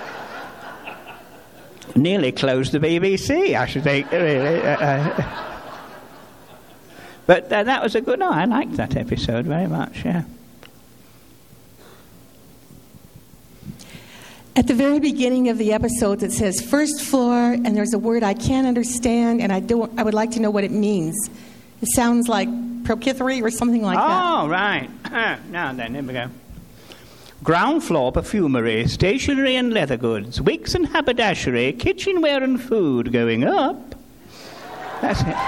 nearly closed the B B C, I should think, really. Uh, uh, but uh, that was a good... No, I liked that episode very much, yeah. At the very beginning of the episode, it says first floor, and there's a word I can't understand, and I don't. I would like to know what it means. It sounds like procythery or something like oh, that. Oh, right. Ah, now then, here we go. Ground floor perfumery, stationery and leather goods, wigs and haberdashery, kitchenware and food going up. That's it.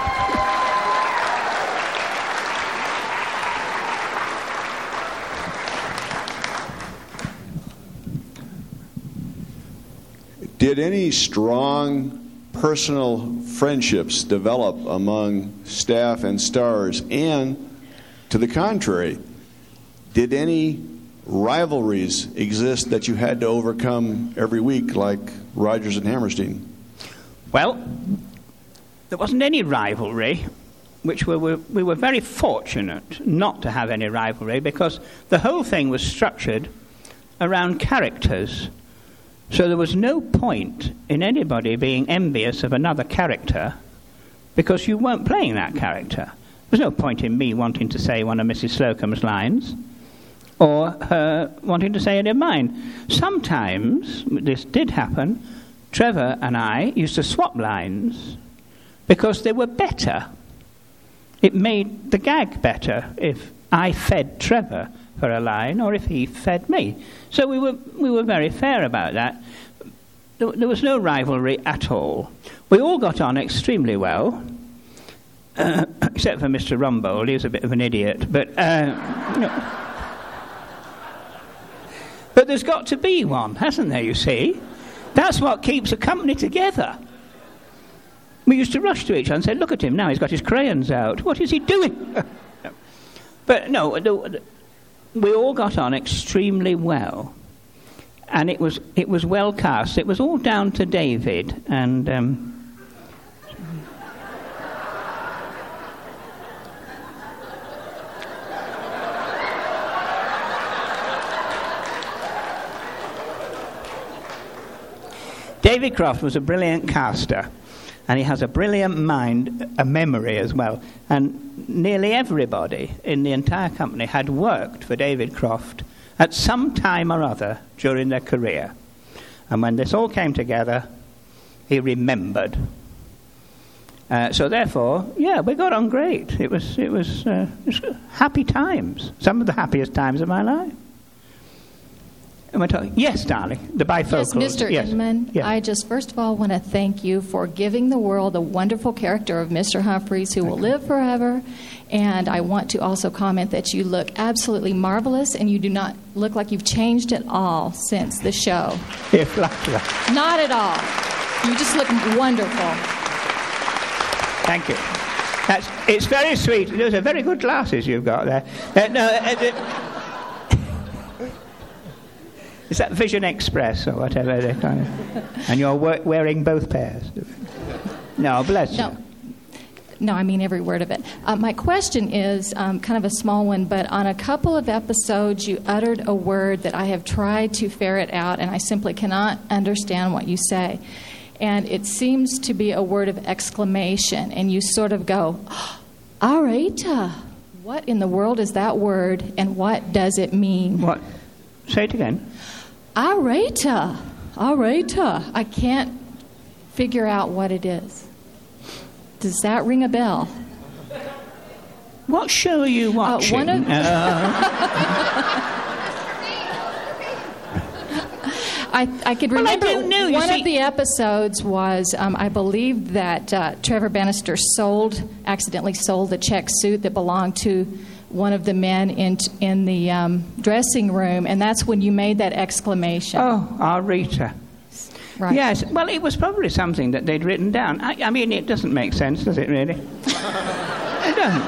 Did any strong personal friendships develop among staff and stars? And to the contrary, did any rivalries exist that you had to overcome every week, like Rodgers and Hammerstein? Well, there wasn't any rivalry, which we were, we were very fortunate not to have any rivalry, because the whole thing was structured around characters. So there was no point in anybody being envious of another character, because you weren't playing that character. There's no point in me wanting to say one of Missus Slocum's lines, or her wanting to say any of mine. Sometimes, this did happen, Trevor and I used to swap lines because they were better. It made the gag better if I fed Trevor for a line, or if he fed me. So we were we were very fair about that. There, there was no rivalry at all. We all got on extremely well, uh, except for Mister Rumbold. He was a bit of an idiot, but uh, you know. But there's got to be one, hasn't there? You see, that's what keeps a company together. We used to rush to each other and say, "Look at him now; he's got his crayons out. What is he doing?" But no. The, We all got on extremely well, and it was it was well cast. It was all down to David, and um, David Croft was a brilliant caster, and he has a brilliant mind, a memory as well. And nearly everybody in the entire company had worked for David Croft at some time or other during their career. And when this all came together, he remembered. Uh, so therefore, yeah, we got on great. It was, it was, uh, it was happy times, some of the happiest times of my life. Am I talking? Yes, darling, the bifocals. Yes, Mister Yes. Inman, Yes. I just first of all want to thank you for giving the world the wonderful character of Mister Humphreys, who will live forever. And I want to also comment that you look absolutely marvelous, and you do not look like you've changed at all since the show. If lucky. Not at all. You just look wonderful. Thank you. That's, it's very sweet. Those are very good glasses you've got there. Uh, no, uh, uh, Is that Vision Express or whatever they kind of? And you're we- wearing both pairs. No, bless No. you. No, I mean every word of it. Uh, my question is um, kind of a small one, but on a couple of episodes you uttered a word that I have tried to ferret out, and I simply cannot understand what you say. And it seems to be a word of exclamation, and you sort of go, all right, uh, what in the world is that word, and what does it mean? What? Say it again. All right, uh, all right. Uh, I can't figure out what it is. Does that ring a bell? What show are you watching? Uh, one of Uh, I, I could Well, I remember don't know, you one see- of the episodes was, um, I believe that uh, Trevor Bannister sold, accidentally sold a check suit that belonged to one of the men in in the um, dressing room, and that's when you made that exclamation. Oh, our Rita. Right. Yes. Well, it was probably something that they'd written down. I, I mean, it doesn't make sense, does it, really? It doesn't.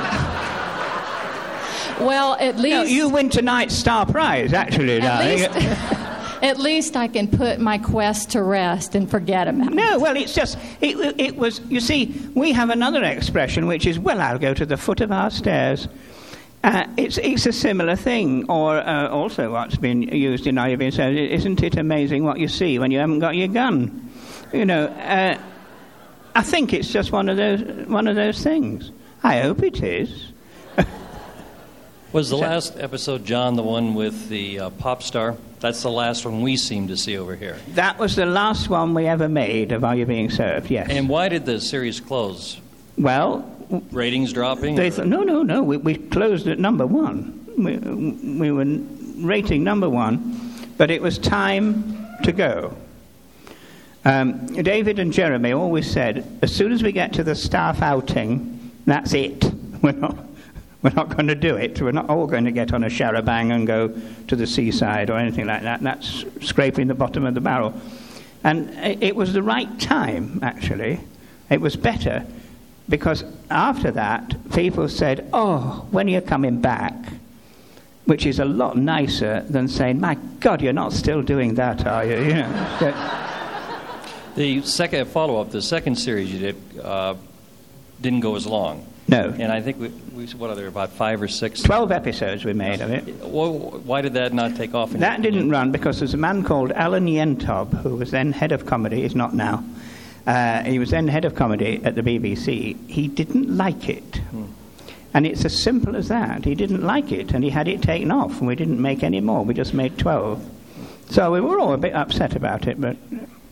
Well, at least... No, you win tonight's Star Prize, actually, At darling. least, at least I can put my quest to rest and forget about it. No, well, it's just, it, it was, you see, we have another expression which is, well, I'll go to the foot of our stairs. Uh, it's it's a similar thing, or uh, also what's been used in Are You Being Served? Isn't it amazing what you see when you haven't got your gun? You know, uh, I think it's just one of those one of those things. I hope it is. Was the last episode, John, the one with the uh, pop star? That's the last one we seem to see over here. That was the last one we ever made of Are You Being Served? Yes. And why did the series close? Well, ratings dropping? They th- no, no, no. We, we closed at number one. We, we were rating number one, but it was time to go. Um, David and Jeremy always said, as soon as we get to the staff outing, that's it. We're not, we're not going to do it. We're not all going to get on a charabanc and go to the seaside or anything like that. That's scraping the bottom of the barrel. And it, it was the right time, actually. It was better. Because after that, people said, oh, when are you coming back? Which is a lot nicer than saying, my God, you're not still doing that, are you? You know. So, the second follow-up, the second series you did, uh, didn't go as long. No. And I think, we, we what are there, about five or six? Twelve episodes we made of it. Well, why did that not take off? That didn't run because there's a man called Alan Yentob, who was then head of comedy, he's not now. Uh, he was then head of comedy at the B B C. He didn't like it. Hmm. And it's as simple as that. He didn't like it, and he had it taken off, and we didn't make any more. We just made twelve. So we were all a bit upset about it, but...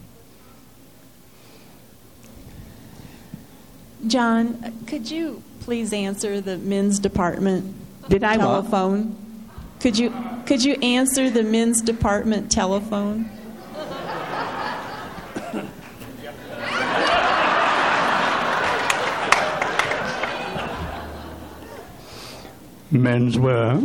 John, could you please answer the men's department Did I telephone? What? Could you, could you answer the men's department telephone? Men's wear.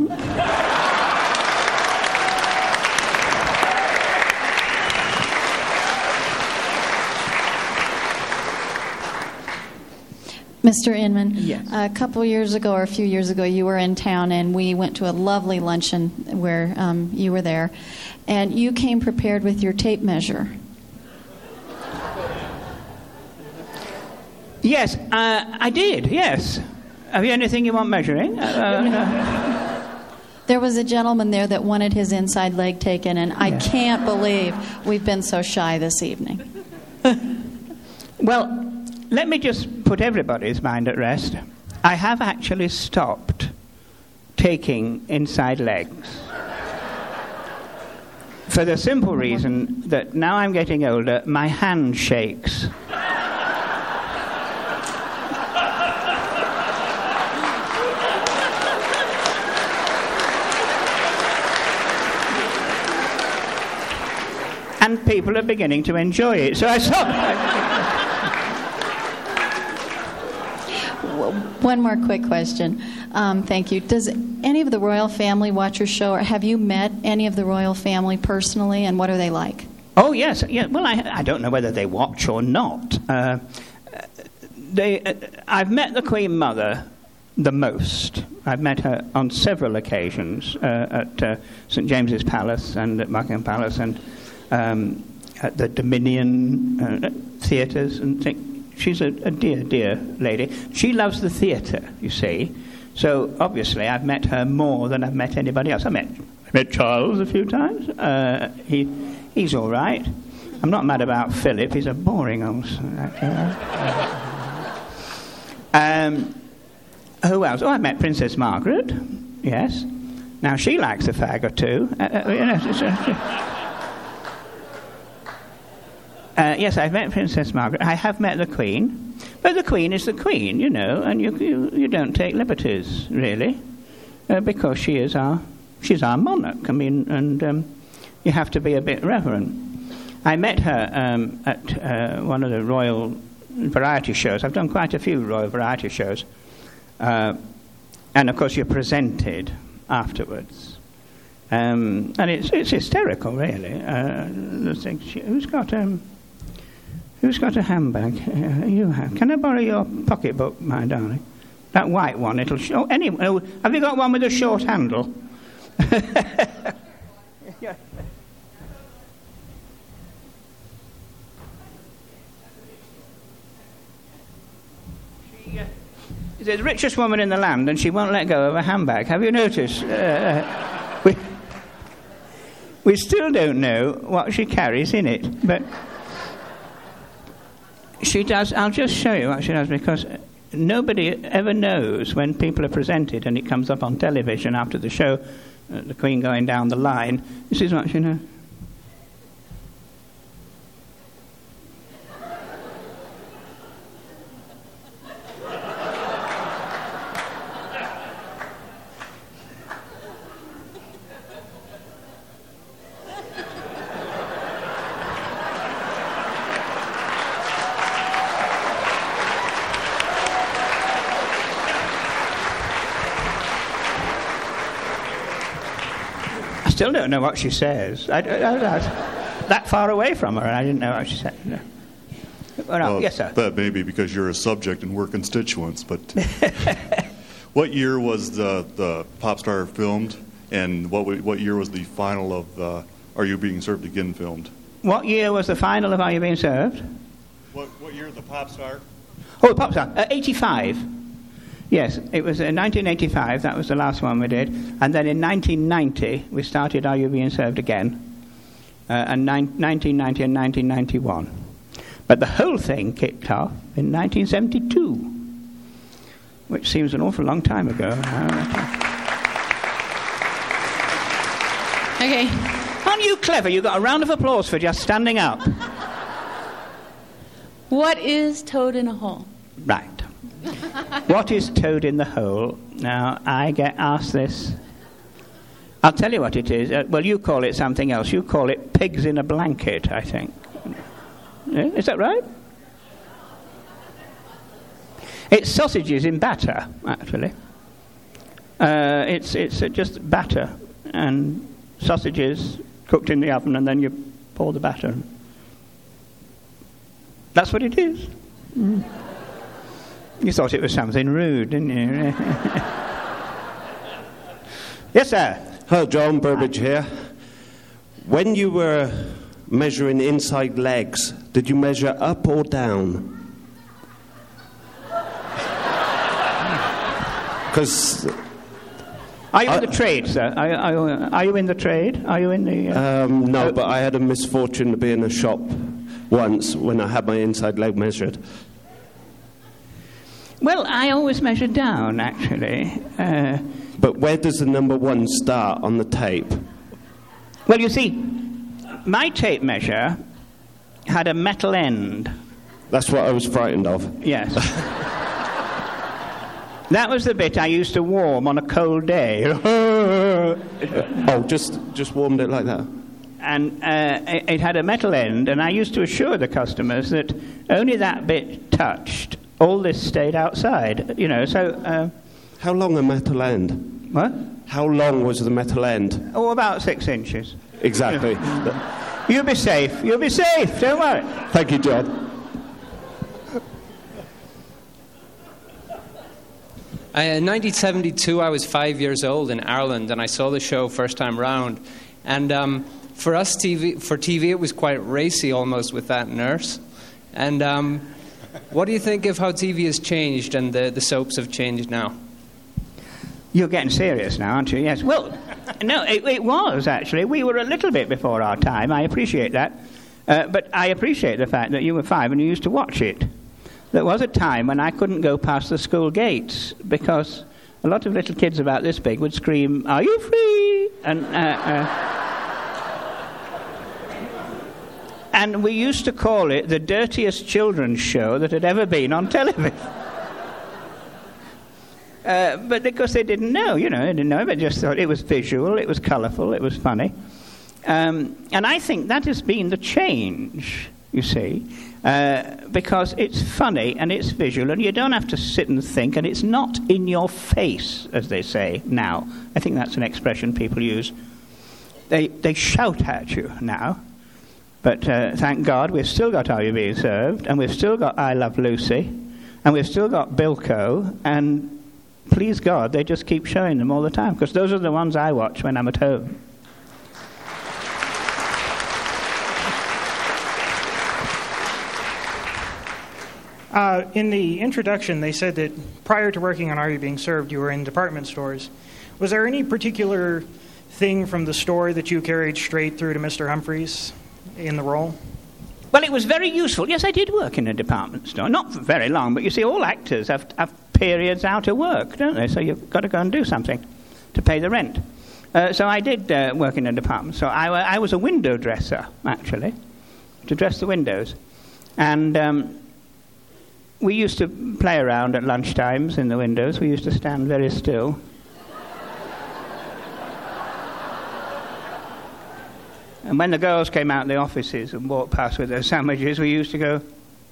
Mister Inman, yes. A couple years ago or a few years ago, you were in town and we went to a lovely luncheon where um, you were there, and you came prepared with your tape measure. Yes, uh, I did, yes. Have you anything you want measuring? Uh, uh, There was a gentleman there that wanted his inside leg taken, and I yeah. can't believe we've been so shy this evening. Well, let me just put everybody's mind at rest. I have actually stopped taking inside legs. For the simple reason that now I'm getting older, my hand shakes. And people are beginning to enjoy it. So I stopped. One more quick question. Um, thank you. Does any of the royal family watch your show, or have you met any of the royal family personally, and what are they like? Oh, yes. Yeah. Well, I, I don't know whether they watch or not. Uh, they, uh, I've met the Queen Mother the most. I've met her on several occasions uh, at uh, St James's Palace and at Buckingham Palace and um, at the Dominion uh, theatres and things. She's a, a dear, dear lady. She loves the theatre, you see. So, obviously, I've met her more than I've met anybody else. I met, I met Charles a few times. Uh, he, he's all right. I'm not mad about Philip. He's a boring old son, actually. um, who else? Oh, I met Princess Margaret. Yes. Now, she likes a fag or two. Uh, uh, you know, Uh, yes, I've met Princess Margaret. I have met the Queen. But the Queen is the Queen, you know, and you you, you don't take liberties, really, uh, because she is our she's our monarch. I mean, and um, you have to be a bit reverent. I met her um, at uh, one of the royal variety shows. I've done quite a few royal variety shows. Uh, and, of course, you're presented afterwards. Um, and it's it's hysterical, really. Uh, the thing she, who's got... Um, Who's got a handbag? Uh, you have. Can I borrow your pocketbook, my darling? That white one, it'll show. Anyway, oh, have you got one with a short handle? the richest woman in the land, and she won't let go of a handbag. Have you noticed? Uh, we, we still don't know what she carries in it, but she does. I'll just show you what she does, because nobody ever knows when people are presented and it comes up on television after the show, uh, the Queen going down the line. This is what she knows. I still don't know what she says. I, I, I, I was that far away from her, and I didn't know what she said. No. Well, no, uh, yes, sir. That may be because you're a subject and we're constituents, but what year was the, the Pop Star filmed, and what what year was the final of uh, Are You Being Served Again filmed? What year was the final of Are You Being Served? What, what year the Pop Star? Oh, Pop Star, uh, eighty-five. Yes, it was in nineteen eighty-five, that was the last one we did. And then in nineteen ninety, we started Are You Being Served Again? Uh, and ni- nineteen ninety and nineteen ninety-one. But the whole thing kicked off in nineteen seventy-two, which seems an awful long time ago. Okay. Aren't you clever? You got a round of applause for just standing up. What is Toad in a Hole? Right. What is Toad in the Hole? Now, I get asked this. I'll tell you what it is. Uh, well, you call it something else. You call it pigs in a blanket, I think. Yeah, is that right? It's sausages in batter, actually. Uh, it's it's uh, just batter and sausages cooked in the oven, and then you pour the batter. That's what it is. Mm. You thought it was something rude, didn't you? Yes, sir. Hello, John Burbage here. When you were measuring inside legs, did you measure up or down? Because are you in the trade, sir? Are, are, are you in the trade? Are you in the? Uh, um, no, uh, but I had a misfortune to be in a shop once when I had my inside leg measured. Well, I always measure down, actually. Uh, but where does the number one start on the tape? Well, you see, my tape measure had a metal end. That's what I was frightened of. Yes. That was the bit I used to warm on a cold day. Oh, just just warmed it like that? And uh, it, it had a metal end, and I used to assure the customers that only that bit touched. All this stayed outside, you know, so... Uh, How long a metal end? What? How long was the metal end? Oh, about six inches. Exactly. You'll be safe. You'll be safe. Don't worry. Thank you, John. Uh, in nineteen seventy-two, I was five years old in Ireland, and I saw the show first time round. And um, for us, T V, for T V, it was quite racy almost with that nurse. And... Um, What do you think of how T V has changed and the, the soaps have changed now? You're getting serious now, aren't you? Yes. Well, no, it, it was, actually. We were a little bit before our time. I appreciate that. Uh, but I appreciate the fact that you were five and you used to watch it. There was a time when I couldn't go past the school gates because a lot of little kids about this big would scream, "Are you free?" And... Uh, uh, And we used to call it the dirtiest children's show that had ever been on television. uh, but because they didn't know, you know, they didn't know, but just thought it was visual, it was colourful, it was funny. Um, and I think that has been the change, you see, uh, because it's funny and it's visual and you don't have to sit and think, and it's not in your face, as they say now. I think that's an expression people use. They, they shout at you now. But uh, thank God we've still got Are You Being Served, and we've still got I Love Lucy, and we've still got Bilko, and please God, they just keep showing them all the time, because those are the ones I watch when I'm at home. Uh, in the introduction, they said that prior to working on Are You Being Served, you were in department stores. Was there any particular thing from the store that you carried straight through to Mister Humphreys in the role? Well, it was very useful. Yes, I did work in a department store. Not for very long, but you see, all actors have, have periods out of work, don't they? So you've got to go and do something to pay the rent. Uh, so I did uh, work in a department store. I, I was a window dresser, actually, to dress the windows. And um, we used to play around at lunchtimes in the windows. We used to stand very still. And when the girls came out of the offices and walked past with their sandwiches, we used to go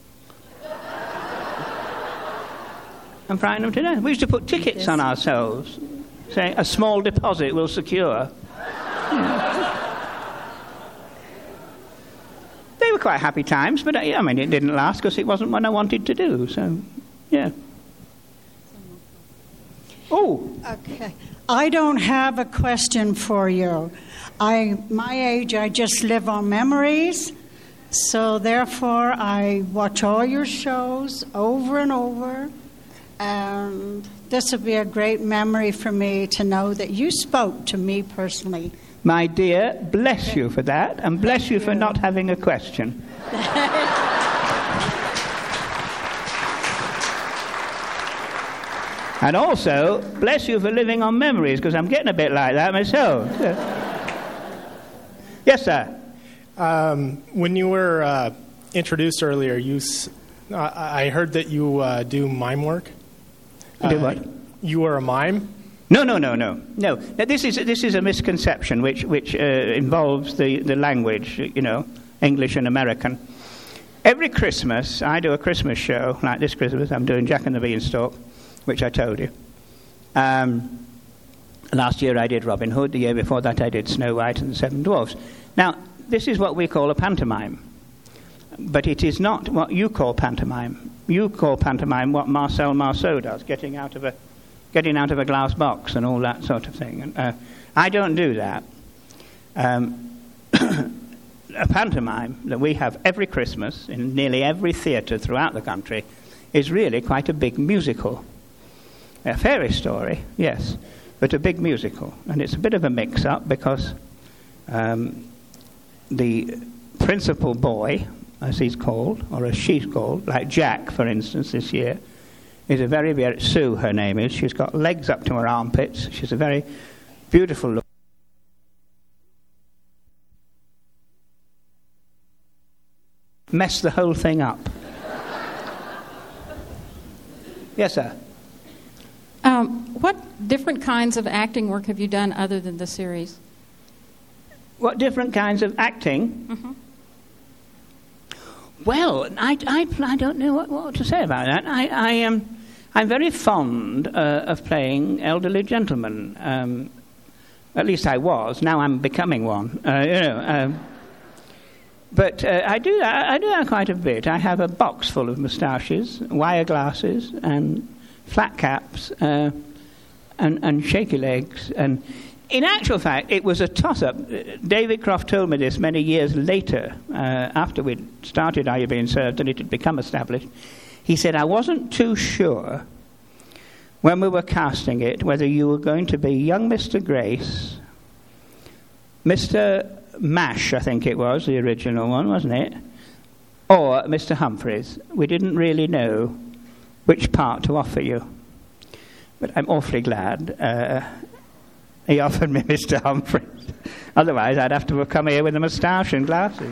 and frighten them to death. We used to put tickets on ourselves, saying, a small deposit will secure. Yeah. They were quite happy times, but I mean, it didn't last because it wasn't what I wanted to do, so, yeah. Oh. Okay. I don't have a question for you. I, my age, I just live on memories, so therefore I watch all your shows over and over, and this would be a great memory for me to know that you spoke to me personally. My dear, bless you for that, and bless you for not having a question. And also, bless you for living on memories, because I'm getting a bit like that myself. Yes, sir. Um, when you were uh, introduced earlier, you s- uh, I heard that you uh, do mime work. I do uh, what? You are a mime? No, no, no, no, no. Now, this is this is a misconception which which uh, involves the, the language, you know, English and American. Every Christmas, I do a Christmas show. Like this Christmas, I'm doing Jack and the Beanstalk, which I told you. Um, last year I did Robin Hood. The year before that I did Snow White and the Seven Dwarfs. Now, this is what we call a pantomime. But it is not what you call pantomime. You call pantomime what Marcel Marceau does, getting out of a getting out of a glass box and all that sort of thing. And, uh, I don't do that. Um, a pantomime that we have every Christmas in nearly every theatre throughout the country is really quite a big musical. A fairy story, yes, but a big musical. And it's a bit of a mix-up because um, the principal boy, as he's called, or as she's called, like Jack, for instance, this year, is a very, very... Sue, her name is. She's got legs up to her armpits. She's a very beautiful look. Mess the whole thing up. Yes, sir. Um, what different kinds of acting work have you done other than the series? What different kinds of acting? Mm-hmm. Well, I, I, I don't know what, what to say about that. I, I am, I'm very fond uh, of playing elderly gentlemen. Um, at least I was. Now I'm becoming one. Uh, you know. Um, but uh, I do that. I do that quite a bit. I have a box full of moustaches, wire glasses, and flat caps, uh, and, and shaky legs. And in actual fact, it was a toss-up. David Croft told me this many years later, uh, after we'd started Are You Being Served and it had become established. He said, I wasn't too sure when we were casting it whether you were going to be young Mister Grace, Mister Mash, I think it was, the original one, wasn't it? Or Mister Humphreys. We didn't really know which part to offer you. But I'm awfully glad uh, he offered me Mister Humphreys. Otherwise, I'd have to have come here with a moustache and glasses.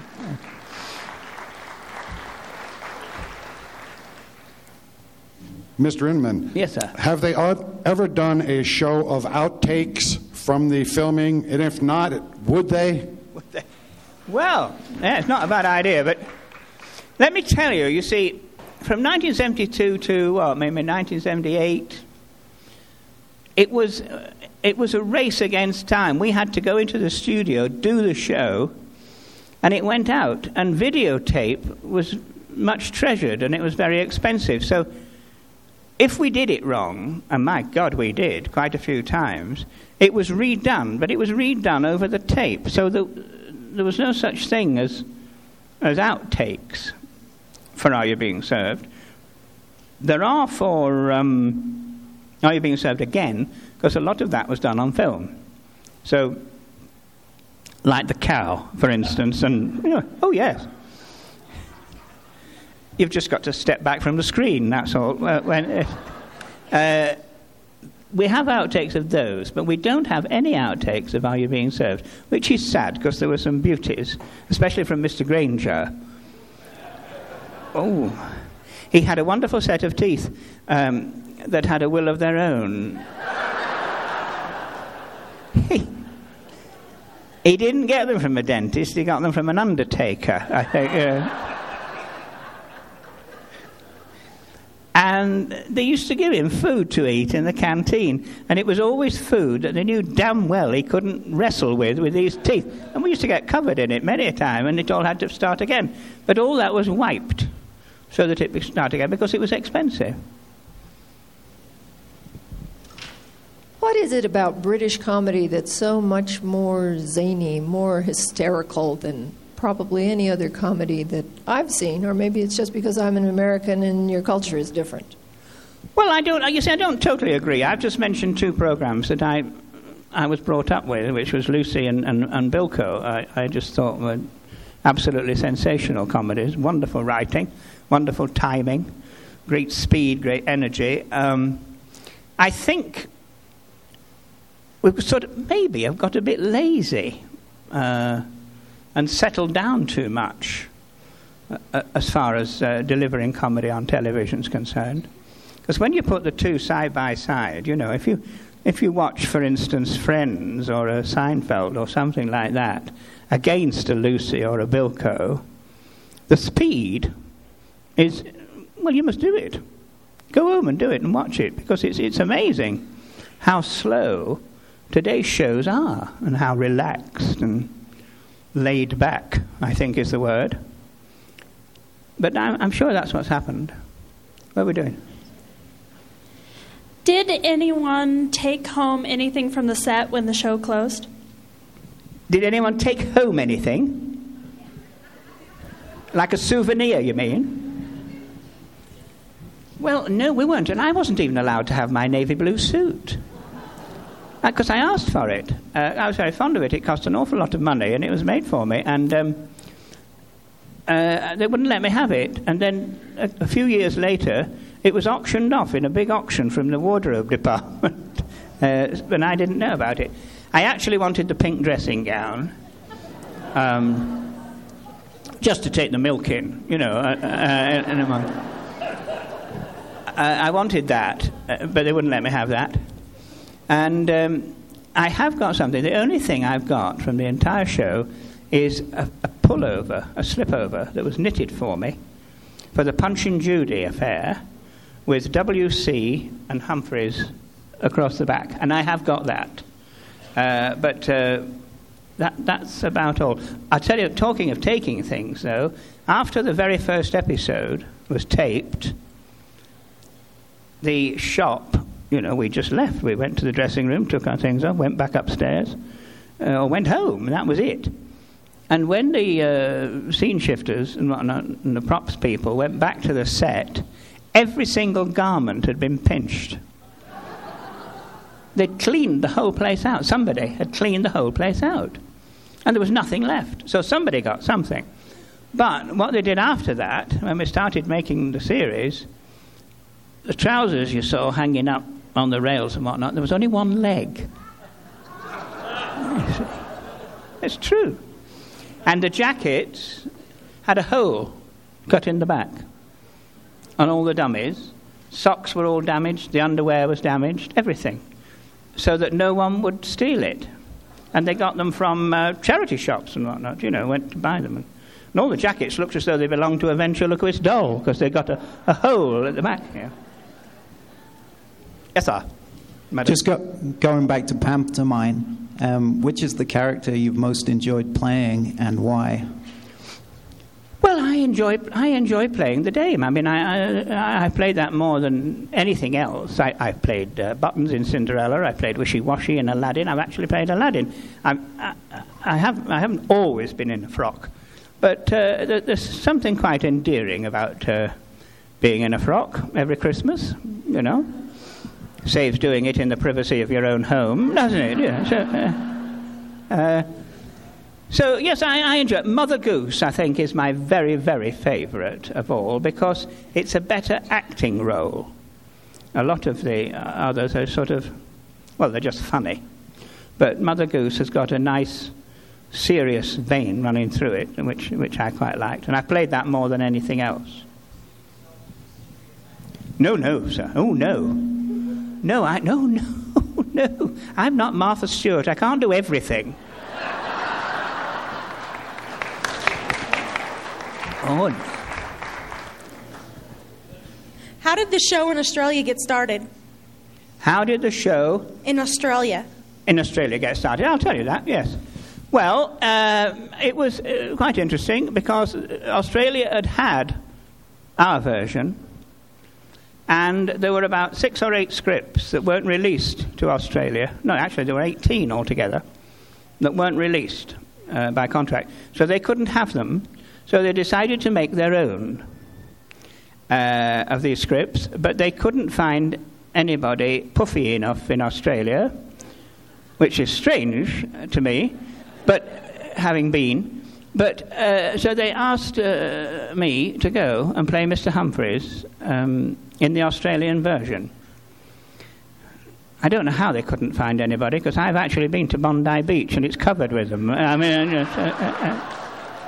Mister Inman. Yes, sir. Have they ever done a show of outtakes from the filming? And if not, would they? Would they? Well, yeah, it's not a bad idea, but let me tell you, you see, from nineteen seventy-two to, well, maybe nineteen seventy-eight, it was, uh, it was a race against time. We had to go into the studio, do the show, and it went out. And videotape was much treasured, and it was very expensive. So if we did it wrong, and my God, we did quite a few times, it was redone, but it was redone over the tape. So the, there was no such thing as as outtakes for Are You Being Served. there are for um, Are You Being Served Again, because a lot of that was done on film. So, like the cow, for instance, and, you know, oh yes. You've just got to step back from the screen, that's all. Uh, when, uh, uh, we have outtakes of those, but we don't have any outtakes of Are You Being Served, which is sad, because there were some beauties, especially from Mister Granger. Oh, he had a wonderful set of teeth um, that had a will of their own. he, he didn't get them from a dentist, he got them from an undertaker, I think. Uh, And they used to give him food to eat in the canteen. And it was always food that they knew damn well he couldn't wrestle with, with his teeth. And we used to get covered in it many a time, and it all had to start again. But all that was wiped so that it would start again, because it was expensive. What is it about British comedy that's so much more zany, more hysterical than probably any other comedy that I've seen? Or maybe it's just because I'm an American and your culture is different. Well, I don't. You see, I don't totally agree. I've just mentioned two programs that I, I was brought up with, which was Lucy and, and, and Bilko. I, I just thought were absolutely sensational comedies. Wonderful writing, wonderful timing, great speed, great energy. Um, I think we've sort of maybe have got a bit lazy. Uh, and settled down too much uh, as far as uh, delivering comedy on television is concerned. Because when you put the two side by side, you know, if you if you watch, for instance, Friends or a Seinfeld or something like that against a Lucy or a Bilko, the speed is, well, you must do it. Go home and do it and watch it, because it's it's amazing how slow today's shows are and how relaxed and laid back, I think is the word. But I'm, I'm sure that's what's happened. What are we doing? Did anyone take home anything from the set when the show closed? Did anyone take home anything? Like a souvenir, you mean? Well, no, we weren't. And I wasn't even allowed to have my navy blue suit. Because I asked for it. Uh, I was very fond of it. It cost an awful lot of money, and it was made for me. And um, uh, they wouldn't let me have it. And then a, a few years later, it was auctioned off in a big auction from the wardrobe department. uh, and I didn't know about it. I actually wanted the pink dressing gown, um, just to take the milk in, you know. Uh, uh, in a month. Uh, I wanted that, uh, but they wouldn't let me have that. And um, I have got something. The only thing I've got from the entire show is a, a pullover, a slipover that was knitted for me for the Punch and Judy affair with W C and Humphreys across the back. And I have got that. Uh, but uh, that, that's about all. I'll tell you, talking of taking things, though, after the very first episode was taped, the shop... You know, we just left. We went to the dressing room, took our things off, went back upstairs, uh, or went home, and that was it. And when the uh, scene shifters and whatnot, and the props people went back to the set, every single garment had been pinched. They'd cleaned the whole place out. Somebody had cleaned the whole place out. And there was nothing left. So somebody got something. But what they did after that, when we started making the series, the trousers you saw hanging up on the rails and whatnot, there was only one leg. It's true. And the jackets had a hole cut in the back on all the dummies. Socks were all damaged, the underwear was damaged, everything, so that no one would steal it. And they got them from uh, charity shops and whatnot, you know, went to buy them. And, and all the jackets looked as though they belonged to a ventriloquist doll, because they got a, a hole at the back here. Yes, sir. Madam. Just go, going back to pantomime, um, which is the character you've most enjoyed playing and why? Well, I enjoy I enjoy playing the dame. I mean, I I, I played that more than anything else. I, I played uh, Buttons in Cinderella. I played Wishy Washy in Aladdin. I've actually played Aladdin. I, I, I have I haven't always been in a frock, but uh, there's something quite endearing about uh, being in a frock every Christmas, you know. Saves doing it in the privacy of your own home, doesn't it? Yeah. So, uh, uh, so yes, I, I enjoy it. Mother Goose, I think, is my very, very favourite of all because it's a better acting role. A lot of the uh, others are sort of, well, they're just funny. But Mother Goose has got a nice, serious vein running through it, which which I quite liked. And I played that more than anything else. No, no, sir. Oh, no. No, I, no, no, no. I'm not Martha Stewart. I can't do everything. Oh, no. How did the show in Australia get started? How did the show In Australia. in Australia get started? I'll tell you that, yes. Well, uh, it was uh, quite interesting because Australia had had our version, and there were about six or eight scripts that weren't released to Australia. No, actually, there were eighteen altogether that weren't released uh, by contract. So they couldn't have them, so they decided to make their own uh, of these scripts, but they couldn't find anybody puffy enough in Australia, which is strange to me, but having been. But uh, so they asked uh, me to go and play Mister Humphreys um, in the Australian version. I don't know how they couldn't find anybody, because I've actually been to Bondi Beach and it's covered with them. I mean, uh, uh,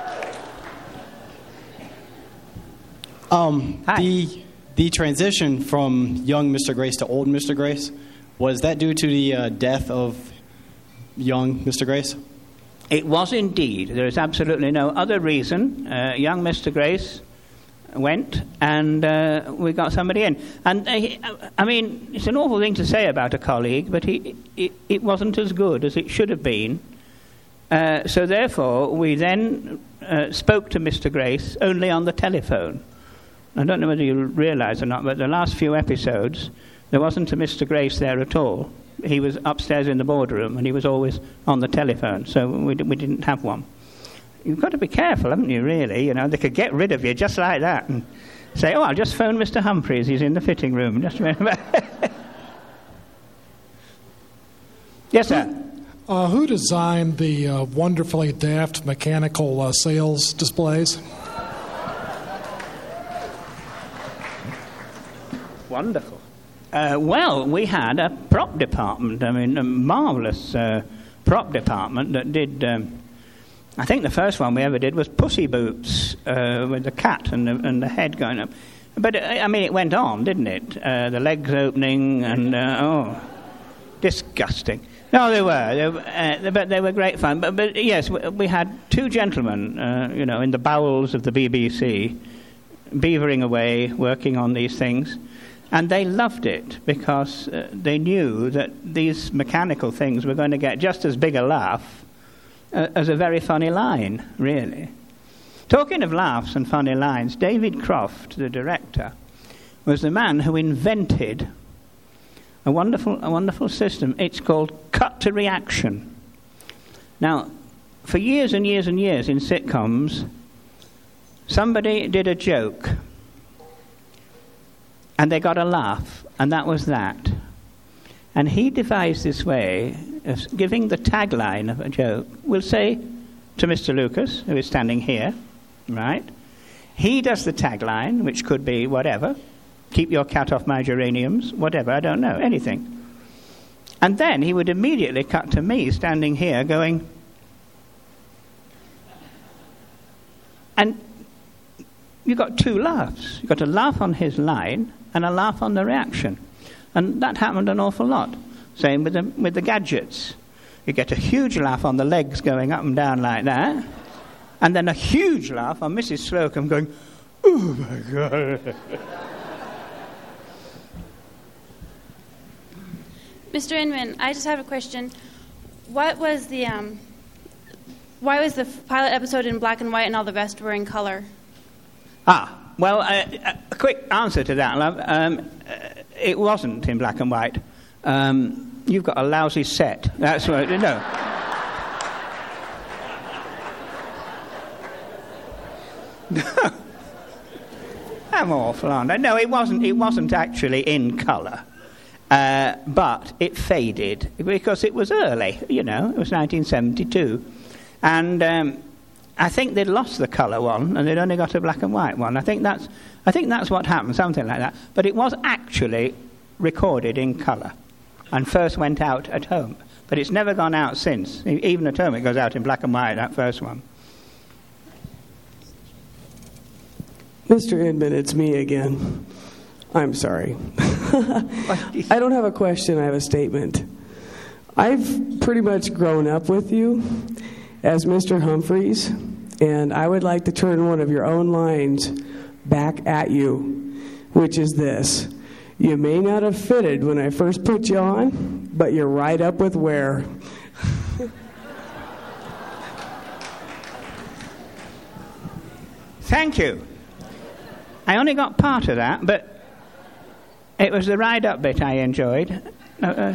uh. Um, the the transition from young Mister Grace to old Mister Grace, was that due to the uh, death of young Mister Grace? It was indeed. There is absolutely no other reason. Uh, young Mister Grace went, and uh, we got somebody in. And uh, he, I mean, it's an awful thing to say about a colleague, but he, it, it wasn't as good as it should have been. Uh, so therefore, we then uh, spoke to Mister Grace only on the telephone. I don't know whether you realise or not, but the last few episodes, there wasn't a Mister Grace there at all. He was upstairs in the boardroom, and he was always on the telephone, so we, we didn't have one. You've got to be careful, haven't you, really? You know, they could get rid of you just like that and say, oh, I'll just phone Mister Humphreys, he's in the fitting room. Just remember. Yes, sir. Uh, who designed the uh, wonderfully daft mechanical uh, sales displays? Wonderful. Uh, well, we had a prop department, I mean, a marvellous uh, prop department that did, um, I think the first one we ever did was Pussy Boots uh, with the cat and the, and the head going up. But, uh, I mean, it went on, didn't it? Uh, the legs opening and, uh, oh, disgusting. No, they were, they were uh, but they were great fun. But, but yes, we, we had two gentlemen, uh, you know, in the bowels of the B B C, beavering away, working on these things. And they loved it because uh, they knew that these mechanical things were going to get just as big a laugh uh, as a very funny line, really. Talking of laughs and funny lines, David Croft, the director, was the man who invented a wonderful, a wonderful system. It's called cut to reaction. Now, for years and years and years in sitcoms, somebody did a joke, and they got a laugh, and that was that. And he devised this way of giving the tagline of a joke. We'll say to Mister Lucas, who is standing here, right? He does the tagline, which could be whatever. Keep your cat off my geraniums, whatever, I don't know, anything. And then he would immediately cut to me standing here going, and you got two laughs. You got a laugh on his line and a laugh on the reaction. And that happened an awful lot. Same with the, with the gadgets. You get a huge laugh on the legs going up and down like that, and then a huge laugh on Missus Slocum going, oh my God. Mister Inman, I just have a question. What was the, um, why was the pilot episode in black and white and all the rest were in color? Ah, well, uh, a quick answer to that, love. Um, it wasn't in black and white. Um, you've got a lousy set. That's what, no. I'm awful, aren't I? No, it wasn't. It wasn't actually in colour, uh, but it faded because it was early. You know, it was nineteen seventy-two, and um, I think they'd lost the colour one, and they'd only got a black and white one. I think that's. I think that's what happened, something like that. But it was actually recorded in colour, and first went out at home. But it's never gone out since. Even at home, it goes out in black and white. That first one. Mister Inman, it's me again. I'm sorry. I don't have a question, I have a statement. I've pretty much grown up with you as Mister Humphreys, and I would like to turn one of your own lines back at you, which is this. You may not have fitted when I first put you on, but you're right up with wear. Thank you. I only got part of that, but it was the ride-up bit I enjoyed. Uh, uh,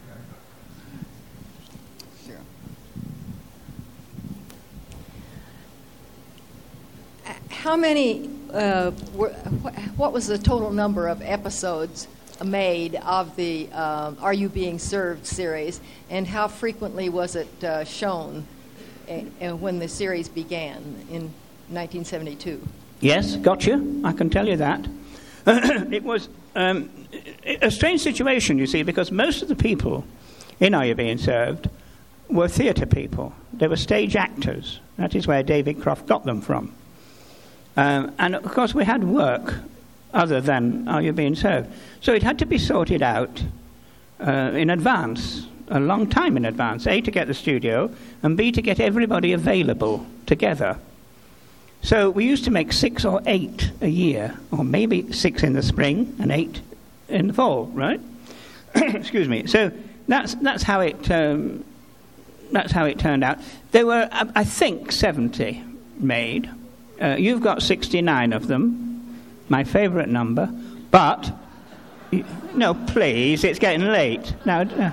How many, uh, were, what was the total number of episodes made of the uh, Are You Being Served series, and how frequently was it uh, shown uh, when the series began in nineteen seventy-two? Yes, got you. I can tell you that. It was um, a strange situation, you see, because most of the people in Are You Being Served were theatre people. They were stage actors. That is where David Croft got them from. Um, and, of course, we had work other than Are You Being Served. So it had to be sorted out uh, in advance, a long time in advance, A, to get the studio, and B, to get everybody available together. So we used to make six or eight a year, or maybe six in the spring and eight in the fall, right? Excuse me. So that's that's how it um, that's how it turned out. There were, I think, seventy made. Uh, you've got sixty-nine of them, my favourite number. But no, please, it's getting late now. Uh,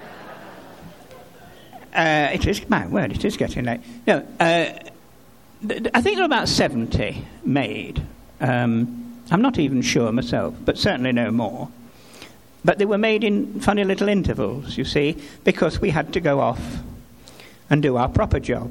uh, it is. My word, it is getting late. No. Uh, I think there are about seventy made. Um, I'm not even sure myself, but certainly no more. But they were made in funny little intervals, you see, because we had to go off and do our proper job.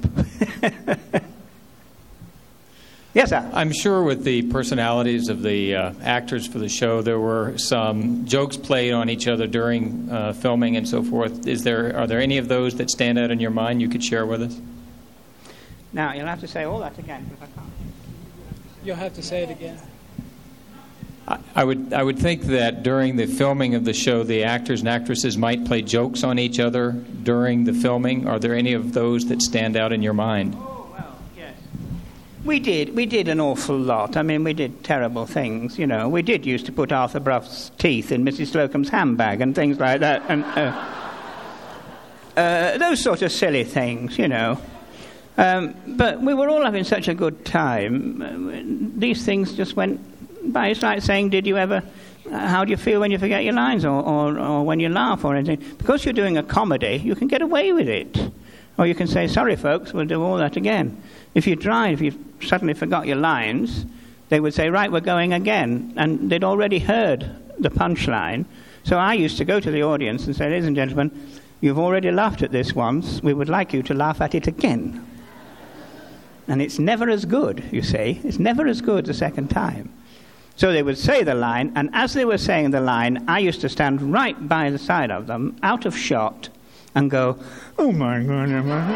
Yes, sir. I'm sure with the personalities of the uh, actors for the show, there were some jokes played on each other during uh, filming and so forth. Is there are there any of those that stand out in your mind you could share with us? Now, you'll have to say all that again, because I can't. You'll have to say it again. I, I would I would think that during the filming of the show, the actors and actresses might play jokes on each other during the filming. Are there any of those that stand out in your mind? Oh, well, yes. We did. We did an awful lot. I mean, we did terrible things, you know. We did used to put Arthur Bruff's teeth in Missus Slocum's handbag and things like that. And uh, uh, those sort of silly things, you know. Um, but we were all having such a good time. These things just went by. It's like saying, did you ever, uh, how do you feel when you forget your lines or, or, or when you laugh or anything? Because you're doing a comedy, you can get away with it. Or you can say, sorry, folks, we'll do all that again. If you tried, if you suddenly forgot your lines, they would say, right, we're going again. And they'd already heard the punchline. So I used to go to the audience and say, ladies and gentlemen, you've already laughed at this once. We would like you to laugh at it again. And it's never as good, you see. It's never as good the second time. So they would say the line, and as they were saying the line, I used to stand right by the side of them, out of shot, and go, oh my God, oh my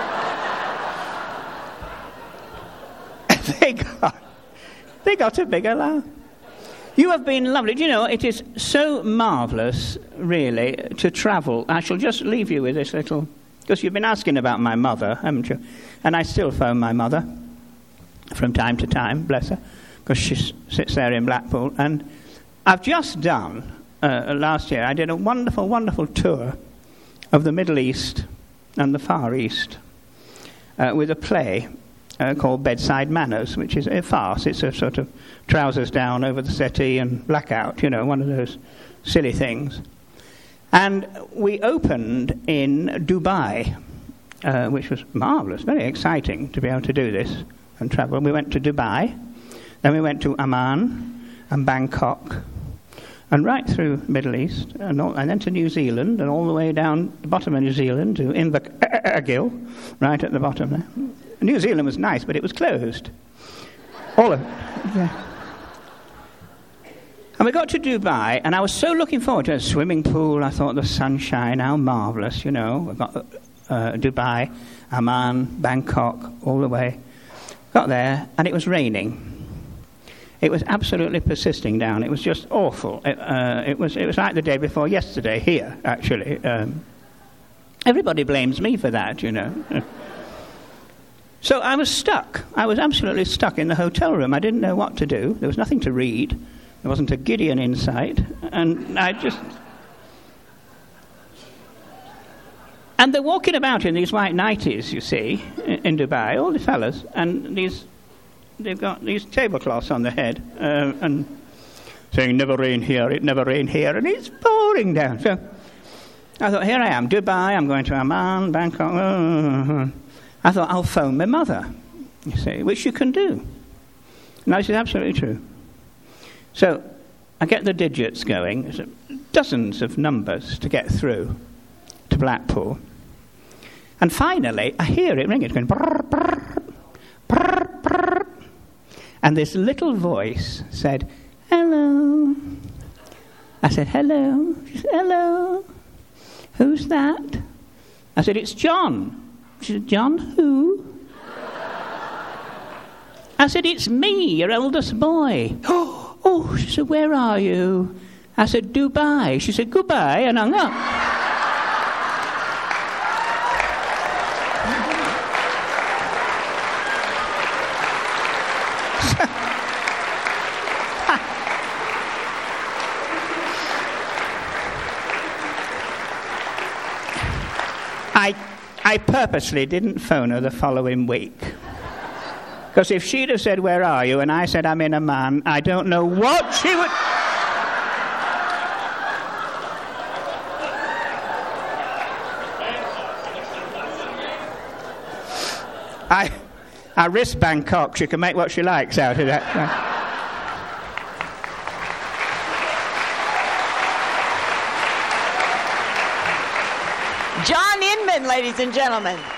God. they, got, they got a bigger laugh. You have been lovely. Do you know, it is so marvellous, really, to travel. I shall just leave you with this little... Because you've been asking about my mother, haven't you? And I still phone my mother from time to time, bless her, because she sits there in Blackpool. And I've just done, uh, last year, I did a wonderful, wonderful tour of the Middle East and the Far East uh, with a play uh, called Bedside Manners, which is a farce. It's a sort of trousers down over the settee and blackout, you know, one of those silly things. And we opened in Dubai, uh, which was marvellous, very exciting to be able to do this and travel. We went to Dubai, Then we went to Amman and Bangkok, and right through the Middle East, and, all, and then to New Zealand, and all the way down the bottom of New Zealand to Invercargill, right at the bottom there. New Zealand was nice, but it was closed. All of it. Yeah. And we got to Dubai, and I was so looking forward to a swimming pool. I thought the sunshine, how marvellous, you know. We got uh, Dubai, Amman, Bangkok, all the way. Got there, and it was raining. It was absolutely persisting down. It was just awful. It, uh, it was it was like the day before yesterday here, actually. Um, everybody blames me for that, you know. So I was stuck. I was absolutely stuck in the hotel room. I didn't know what to do. There was nothing to read. There wasn't a Gideon in sight. And I just... And they're walking about in these white nighties, you see, in, in Dubai, all the fellas, and these... They've got these tablecloths on their head, uh, and saying, never rain here, it never rain here, and it's pouring down. So I thought, here I am, Dubai, I'm going to Amman, Bangkok. Uh, I thought, I'll phone my mother, you see, which you can do. No, this is absolutely true. So I get the digits going. There's dozens of numbers to get through to Blackpool. And finally, I hear it ring. It's going, brrr, brrr, brrr, brrr. And this little voice said, hello. I said, hello. She said, hello. Who's that? I said, it's John. She said, John who? I said, it's me, your eldest boy. Oh, oh, she said, where are you? I said, Dubai. She said, goodbye, and hung up. I, I purposely didn't phone her the following week. Because if she'd have said, where are you? And I said, I'm in Amman, I don't know what she would... I, I risk Bangkok. She can make what she likes out of that. John Inman, ladies and gentlemen.